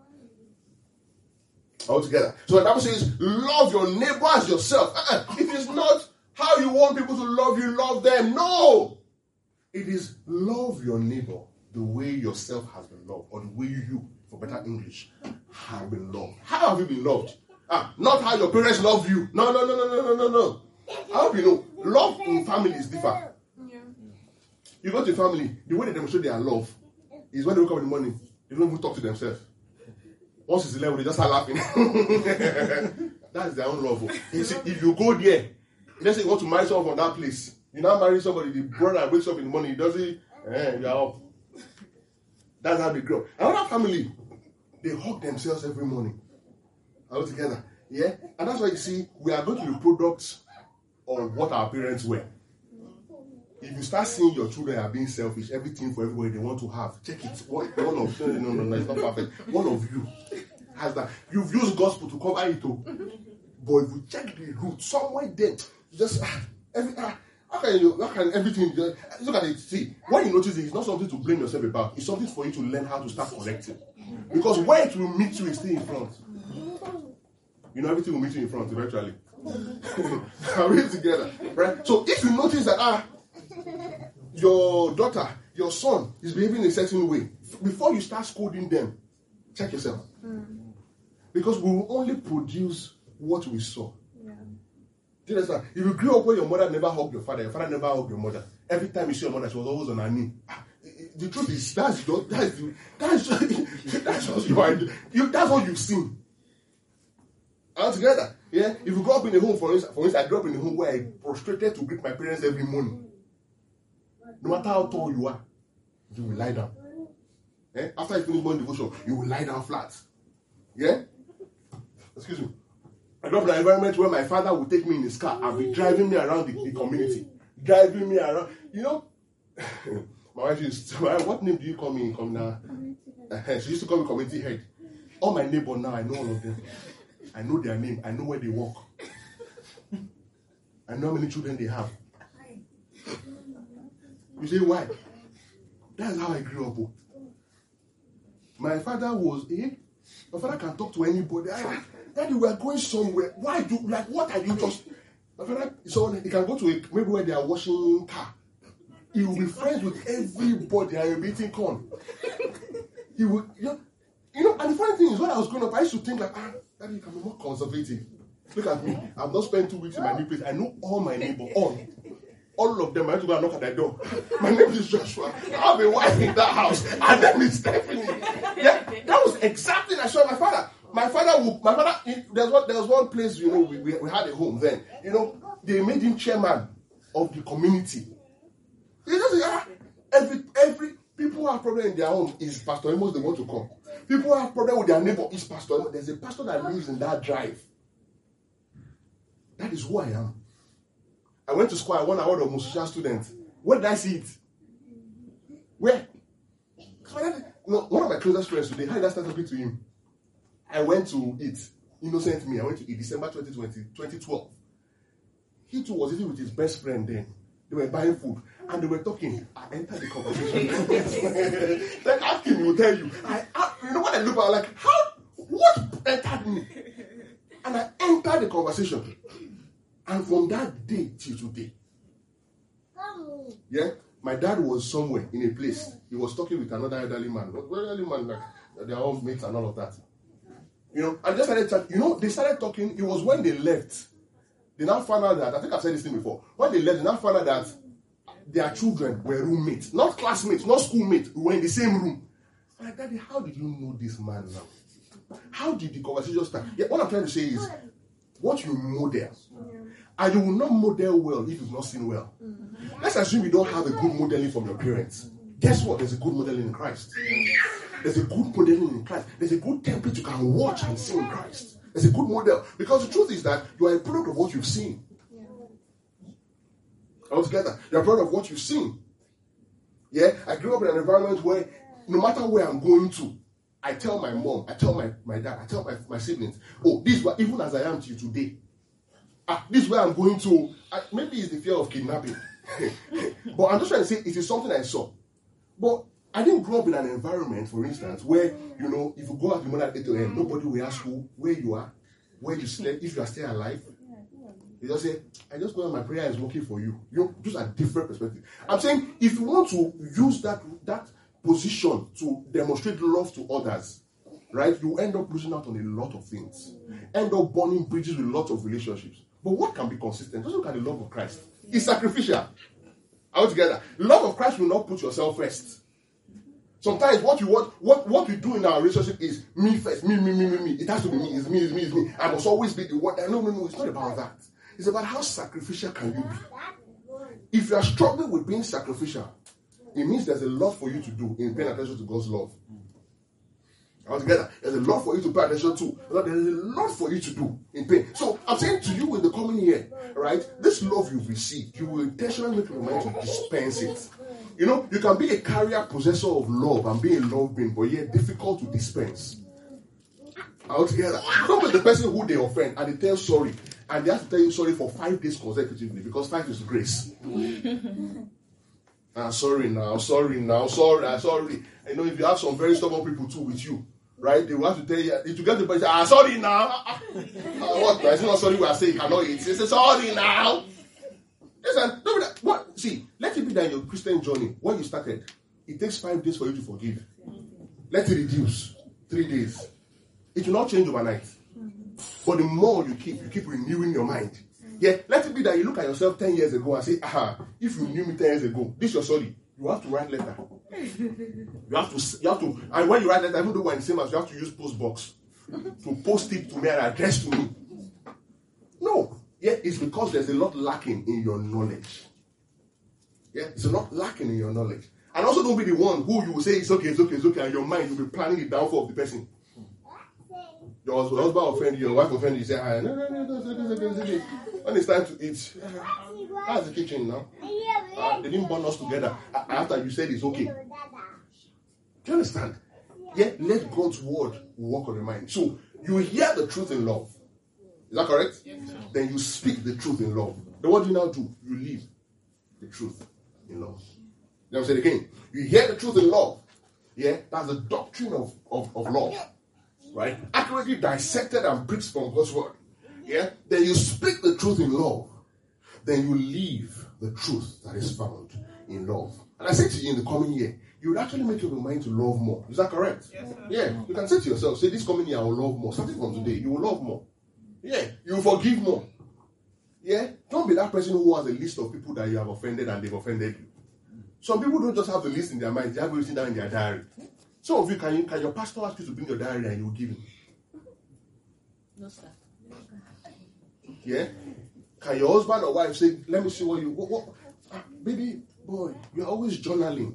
All together. So the Bible says, love your neighbor as yourself. Uh-uh. It is not how you want people to love you, love them. No! It is love your neighbor the way yourself has been loved, or the way you, for better English, have been loved. How have you been loved? Ah, not how your parents love you. No, no, no, no, no, no, no, no. I hope you know, love in families differ. Yeah. You go to a family, the way they demonstrate their love is when they wake up in the morning, they don't even talk to themselves. Once it's eleven, they just start laughing. That's their own love. You see, if you go there, let's say you want to marry someone from that place, you now marry somebody, the brother wakes up in the morning, he does it, eh, you are up. That's how they grow. Another family, they hug themselves every morning. All together. Yeah? And that's why you see, we are going to be products of what our parents were. If you start seeing your children are being selfish, everything for everybody they want to have, check it. One, one of no, no, no, no, it's not perfect. One of you has that. You've used gospel to cover it too. But if you check the root, somewhere there, just every ah, how can you how can everything just look at it? See, when you notice it, it's not something to blame yourself about, it's something for you to learn how to start correcting. Because where it will meet you is still in front. You know, everything will meet you in front eventually. Are we together? Right? So if you notice that ah your daughter, your son is behaving in a certain way, before you start scolding them, check yourself. Mm. Because we will only produce what we saw. Yeah. Do you understand? If you grew up where your mother never hugged your father, your father never hugged your mother, every time you see your mother, she was always on her knee. The truth is, that's your, that's the, that's just, that's just your idea. You, that's what you've seen. All together. Yeah? If you grow up in a home, for instance, for instance, I grew up in a home where I prostrated to greet my parents every morning. No matter how tall you are, you will lie down. Eh? After you finish morning devotion, you will lie down flat. Yeah? Excuse me. I grew up in an environment where my father would take me in his car and be driving me around the, the community. Driving me around. You know, my wife used to, what name do you call me in community? She used to call me community head. All my neighbors now, I know all of them. I know their name. I know where they work. I know how many children they have. You say why? That's how I grew up. My father was, eh? My father can talk to anybody. I, Daddy, we are going somewhere. Why do, like, what are you just? My father, so he can go to a, maybe where they are washing car. He will be friends with everybody and eating corn. He will, you know, you know, and the funny thing is, when I was growing up, I used to think like, ah, Daddy, you can be more conservative. Look at me. I've not spent two weeks in my new place. I know all my neighbors, all. all of them, I had to go and knock at their door. My name is Joshua. I have a wife in that house. And name is Stephanie. Yeah, that was exactly I saw my father. My father, would, my father, there was one, there was one place, you know, we, we, we had a home then. You know, they made him chairman of the community. You just, yeah, every, every, people have problem in their home, is Pastor Amos, they want to come. People have problem with their neighbor, is Pastor Amos. There's a pastor that lives in that drive. That is who I am. I went to school, I won an award of most social student. Where did I see it? Where? No, one of my closest friends today, how did I start talking to him? I went to eat. Innocent me, I went to eat December twenty twenty, twenty twelve. He too was eating with his best friend then. They were buying food and they were talking. I entered the conversation. Like asking, he will tell you. I, I, you know what I look at? Like, how? What entered me? And I entered the conversation. And from that day till today, yeah, my dad was somewhere in a place. He was talking with another elderly man. Elderly man, like their own mates and all of that. You know, and just started chatting. You know, they started talking. It was when they left. They now found out that, I think I've said this thing before. When they left, they now found out that their children were roommates, not classmates, not schoolmates. We were in the same room. I'm like, Daddy, how did you know this man now? How did the conversation start? Yeah, what I'm trying to say is, what you model. And you will not model well if you've not seen well. Mm-hmm. Let's assume you don't have a good modeling from your parents. Guess what? There's a good modeling in Christ. There's a good modeling in Christ. There's a good template you can watch and see in Christ. There's a good model. Because the truth is that you are a product of what you've seen. Altogether, you're a product of what you've seen. Yeah, I grew up in an environment where no matter where I'm going to, I tell my mom, I tell my, my dad, I tell my, my siblings, oh, this is what, even as I am to you today, ah, this is where I'm going to. I, maybe it's the fear of kidnapping. But I'm just trying to say it is something I saw. But I didn't grow up in an environment, for instance, where, you know, if you go out the morning at eight a.m., nobody will ask you where you are, where you slept, if you are still alive. You just say, I just know that my prayer is working for you. You know, those are different perspectives. I'm saying, if you want to use that, that position to demonstrate love to others, right, you end up losing out on a lot of things. End up burning bridges with lots of relationships. But what can be consistent? Just look at the love of Christ. It's sacrificial. Altogether. The love of Christ will not put yourself first. Sometimes what you want, what, what we do in our relationship is me first, me, me, me, me, me. It has to be me, it's me, it's me, it's me. I must always be the one. No, no, no, it's not about that. It's about how sacrificial can you be. If you are struggling with being sacrificial, it means there's a lot for you to do in paying attention to God's love. Altogether, there's a lot for you to pay attention to. There's a lot for you to do in pain. So I'm saying to you in the coming year, right, this love you've received, you will intentionally make your mind to dispense it. You know, you can be a carrier possessor of love and be a love being, but yet difficult to dispense. Altogether. Come with the person who they offend and they tell sorry, and they have to tell you sorry for five days consecutively because five is grace. Ah, sorry now, sorry now, sorry, ah, sorry. You know, if you have some very stubborn people too with you, right? They will have to tell you, if you get the person, ah, sorry now. Ah, ah, what? It's not sorry we are saying you cannot eat. They say, sorry now. Listen, don't be that. What? See, let it be that in your Christian journey, when you started, it takes five days for you to forgive. Let it reduce. Three days. It will not change overnight. But the more you keep, you keep renewing your mind. Yeah, let it be that you look at yourself ten years ago and say, aha, if you knew me ten years ago, this is your sorry. You have to write letter. You have to, you have to, and when you write letter, even though we're in the same house, you have to use post box to post it to me and address to me. No, yeah, it's because there's a lot lacking in your knowledge. Yeah, it's a lot lacking in your knowledge. And also don't be the one who you will say it's okay, it's okay, it's okay, and your mind you'll be planning the downfall of the person. Your husband offend you, your wife offend you, you say, ah, no, no, no, no, no, no, no, no, no. When it's time to eat, how's the kitchen now? Uh, they didn't bond us together after you said it's okay. Do you understand? Yeah, let God's word work on your mind. So you hear the truth in love. Is that correct? Yes, then you speak the truth in love. Then what do you now do? You live the truth in love. You know what I'm saying again? You hear the truth in love. Yeah, that's the doctrine of, of, of love. Right? Accurately dissected and preached from God's word. Yeah? Then you speak the truth in love. Then you live the truth that is found in love. And I say to you in the coming year, you will actually make up your mind to love more. Is that correct? Yes, sir. Yeah. You can say to yourself, say this coming year I will love more. Starting from today, you will love more. Yeah. You will forgive more. Yeah. Don't be that person who has a list of people that you have offended and they've offended you. Some people don't just have the list in their mind, they have everything down in their diary. Some of you, can, you, can your pastor ask you to bring your diary and you will give him? No, sir. Yeah? Can your husband or wife say, let me see what you, what, what, ah, baby boy, you're always journaling.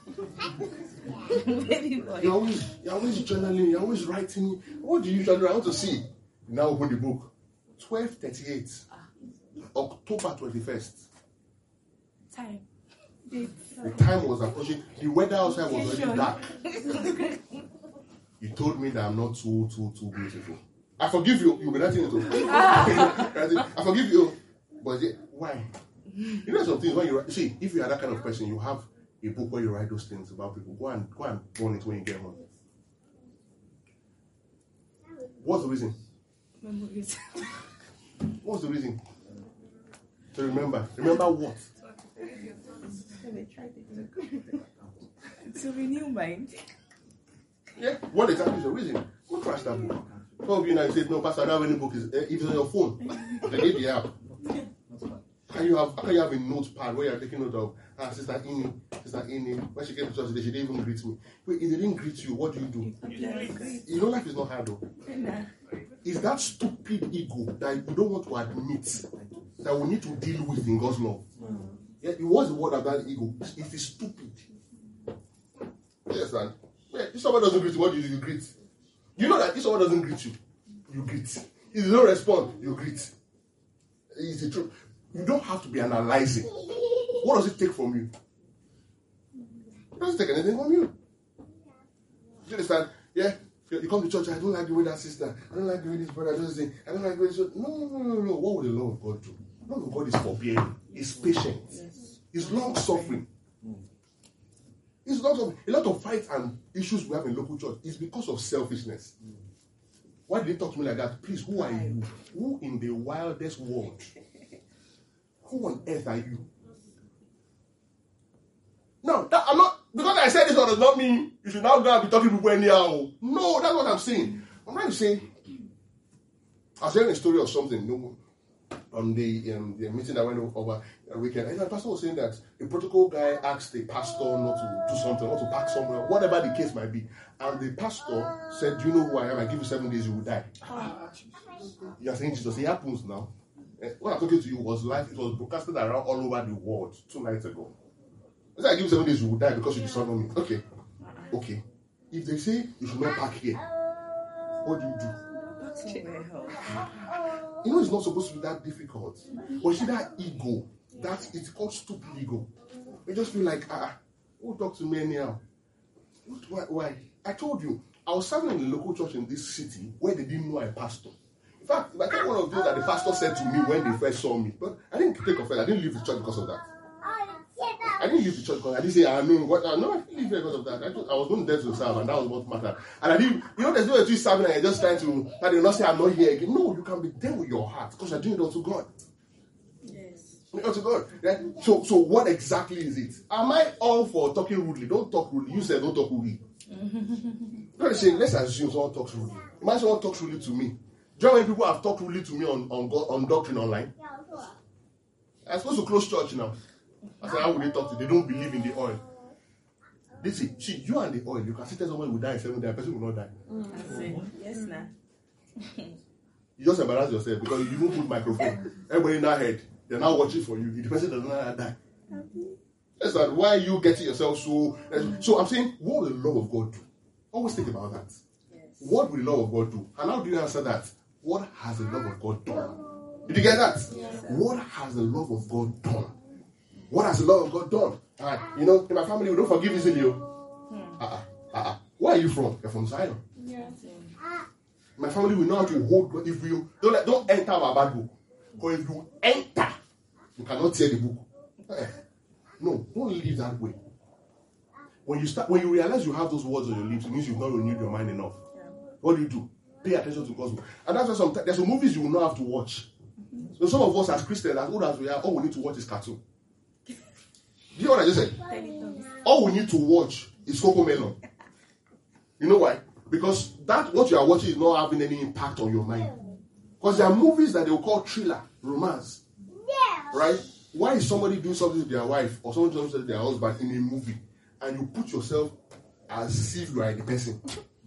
Baby boy. You're always, you're always journaling, you're always writing. What do you usually do? I want to see. You now open the book. twelve thirty-eight. October twenty-first. Time. The time was approaching. The weather outside was already dark. You told me that I'm not too, too, too beautiful. I forgive you. You'll be writing it. I forgive you. But why? You know some things when you write, see, if you are that kind of person, you have a book where you write those things about people. Go and go and burn it when you get home. What's the reason? Memories. What's the reason? To remember. Remember what? To renew mind. Yeah. What exactly is the reason? Go crash that book. Some of you now say, no, Pastor, I don't have any book. It's, it's on your phone. They need the app. Can you have can you have a notepad where you're taking note of ah, Sister Ini, Sister Ini, when she came to church today, she didn't even greet me. Wait, if they didn't greet you, what do you do? You know life is not hard though. It's that stupid ego that you don't want to admit that we need to deal with in God's love. Yeah, it was the word of that ego. It is stupid. You understand? Yeah, if someone doesn't greet you, what do you do? You greet. You know that if someone doesn't greet you, you greet. If they don't respond, you greet. It's the truth. You don't have to be analyzing. What does it take from you? It doesn't take anything from you. You understand? Yeah? You come to church, I don't like the way that sister, I don't like the way this brother does it, I don't like the way this. No, no, no, no, no. What would the love of God do? The love of God is forbearing, is patient, is long suffering. It's not of, a lot of fights and issues we have in local church is because of selfishness. Why did they talk to me like that? Please, who are you? Who in the wildest world? Who on earth are you? No, that, I'm not, because I said this one does not mean you should now go and be talking to people anyhow. No, that's what I'm saying. I'm trying to say, I was hearing a story of something, you know, on the, um, the meeting that went over a weekend. And the pastor was saying that a protocol guy asked the pastor not to do something, not to park somewhere, whatever the case might be. And the pastor said, do you know who I am? I give you seven days, you will die. You are saying Jesus, it happens now. When I'm talking to you, was live, it was broadcasted around all over the world two nights ago. I said, I give you seven days, you will die because you dishonor me. Okay. Okay. If they say you should not park here, what do you do? You know, it's not supposed to be that difficult. But see that ego, that it's called stupid ego. They just feel like, ah, who talk to me anyhow? Why, why? I told you, I was serving in a local church in this city where they didn't know a pastor. In fact, I think one of those that the pastor said to me when they first saw me, but I didn't take offense. I didn't leave the church because of that. I didn't leave the church because I didn't say, I know what, I know I didn't leave because of that. I, thought I was going there to serve, and that was what mattered. And I didn't, you know, there's no way to serving and you're just trying to, that you not say, I'm not here again. No, you can be there with your heart because you're doing it unto God. Yes. Unto God. Right? So, so what exactly is it? Am I all for talking rudely? Don't talk rudely. You said don't talk rudely. Don't say, let's assume someone talks rudely. Imagine someone talks rudely to me. Do you know when people have talked rudely to me on, on, God, on doctrine online? I'm supposed to close church now. I said, how would they talk to? They don't believe in the oil. They say, see, you and the oil, you can see that someone will die in seven days, a person will not die. Mm. Yes, nah. You just embarrass yourself because you don't put microphone. Everybody in that head, they're now watching for you. If the person does not die. That's that. Why are you getting yourself so? So I'm saying, what will the love of God do? Always think about that. Yes. What will the love of God do? And how do you answer that? What has the love of God done? Did you get that? Yes, what has the love of God done? What has the love of God done? Uh, you know, in my family, we don't forgive easily. Hmm. Uh-uh, uh-uh. Where are you from? You're from Zion. Yes. My family will know how to hold God. If you don't, like, don't enter our bad book. Because if you enter, you cannot tear the book. Uh, no, don't live that way. When you start, when you realize you have those words on your lips, it means you've not renewed your mind enough. Yeah. What do you do? Pay attention to God's word. And that's why sometimes there's some movies you will not have to watch. Mm-hmm. So some of us as Christians, as old as we are, all we need to watch is cartoon. Do you know what I just said? All we need to watch is Coco Melon. You know why? Because that what you are watching is not having any impact on your mind. Because there are movies that they will call thriller, romance. Right? Why is somebody doing something to their wife or someone doing something to their husband in a movie and you put yourself as if you are the person?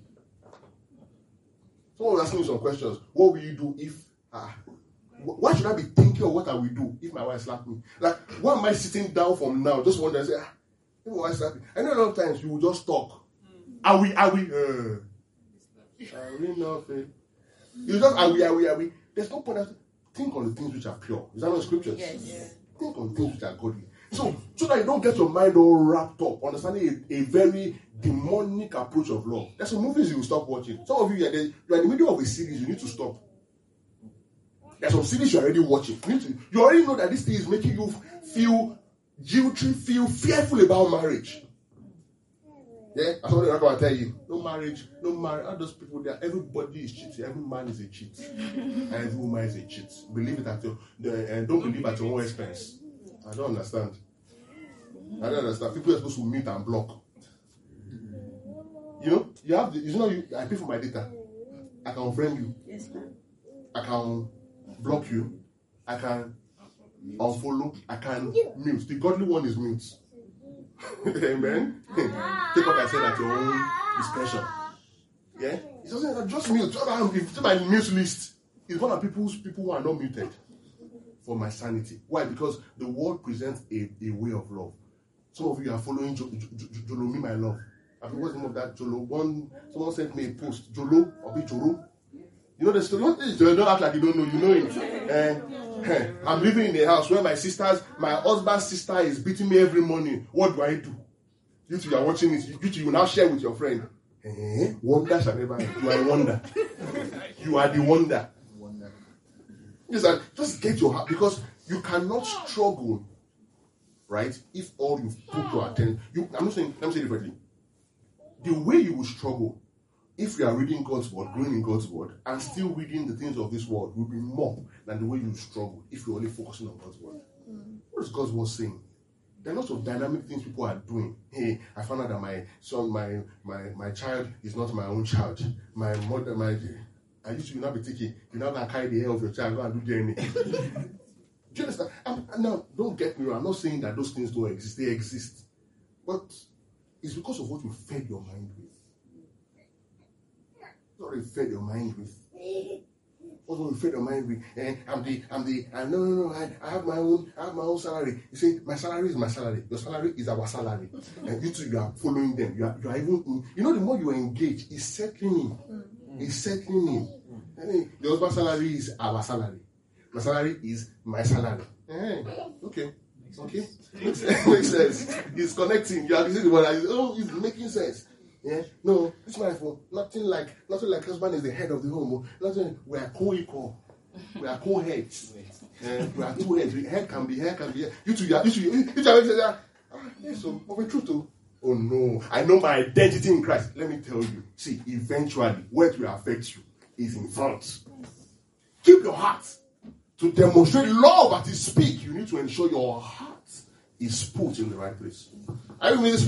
Someone was asking me some questions. What will you do if ah, why should I be thinking of what I will do if my wife slapped me? Like, why am I sitting down from now just wondering, say, ah, if my wife slapped me? I know a lot of times you will just talk. Are we, are we, uh, are we not? Uh, you just, are we, are we, are we? There's no point. Of, think on the things which are pure. Is that not scriptures? Yes. yes. Think on things which are godly. So, so that you don't get your mind all wrapped up, understanding a, a very demonic approach of love. There's some movies you will stop watching. Some of you, you're, there, you're in the middle of a series, you need to stop. There's some series you're already watching. You, need to, you already know that this thing is making you feel guilty, feel fearful about marriage. Yeah, that's what I'm going to tell you. No marriage, no marriage. All those people there, everybody is cheating. Every man is a cheat. And every woman is a cheat. Believe it at your, and don't believe at your own expense. I don't understand. I don't understand. People are supposed to meet and block. You know, you have the, you know, you, I pay for my data. I can unfriend you. Yes, ma'am. I can block you. I can unfollow. I can mute. The godly one is mute. Amen. Take what I said at your own discretion. Yeah? It doesn't just mute. Just my mute list is one of people's people who are not muted for my sanity. Why? Because the world presents a, a way of love. Some of you are following jo- jo- jo- Jolo Me My Love. I mean, what's the name of that Jolo? One someone sent me a post. Jolo or be Jolo. You know the story? What is Jolo? Don't act like you don't know. You know it. Uh, I'm living in a house where my sisters, my husband's sister is beating me every morning. What do I do? You two are watching it. You two will now share with your friend. Eh? Wonder shall never end. You are a wonder. You are the wonder. Listen, just get your heart, because you cannot struggle, right? If all you put your attention, you. I'm not saying. Let me say it differently. The way you will struggle, if you are reading God's word, growing in God's word, and still reading the things of this world, will be more than the way you struggle if you're only focusing on God's word. Mm. What is God's word saying? There are lots of dynamic things people are doing. Hey, I found out that my son, my my my child is not my own child. My mother, my I used to not be taking. You now can carry the hair of your child, go and do D N A. Do you understand? I'm, now, don't get me wrong. I'm not saying that those things don't exist. They exist, but it's because of what you fed your mind with. What you fed your mind with. What you fed your mind with. Eh, I'm the, I'm the. I no, no, no. I, I have my own. I have my own salary. You see, my salary is my salary. Your salary is our salary. And you two, you are following them. You are, you are even. You know, the more you engage, it's settling in. It's settling in. I mean, the husband's salary is our salary. My salary is my salary. Eh, okay. Okay. Makes sense. Makes sense. It's connecting. You are using the word. Oh, it's making sense. Yeah. No, this my phone. Nothing like nothing like husband is the head of the home. Nothing. We are co-equal. We are co-heads. Yeah, we are two heads. Head can be head can be head. You two, you are you two, you two are saying that. Ah, yes, so but the truth too. Oh no, I know my identity in Christ. Let me tell you. See, eventually, what will affect you is in front. Keep your heart. To demonstrate love at His speak, you need to ensure your heart is put in the right place. I mean this.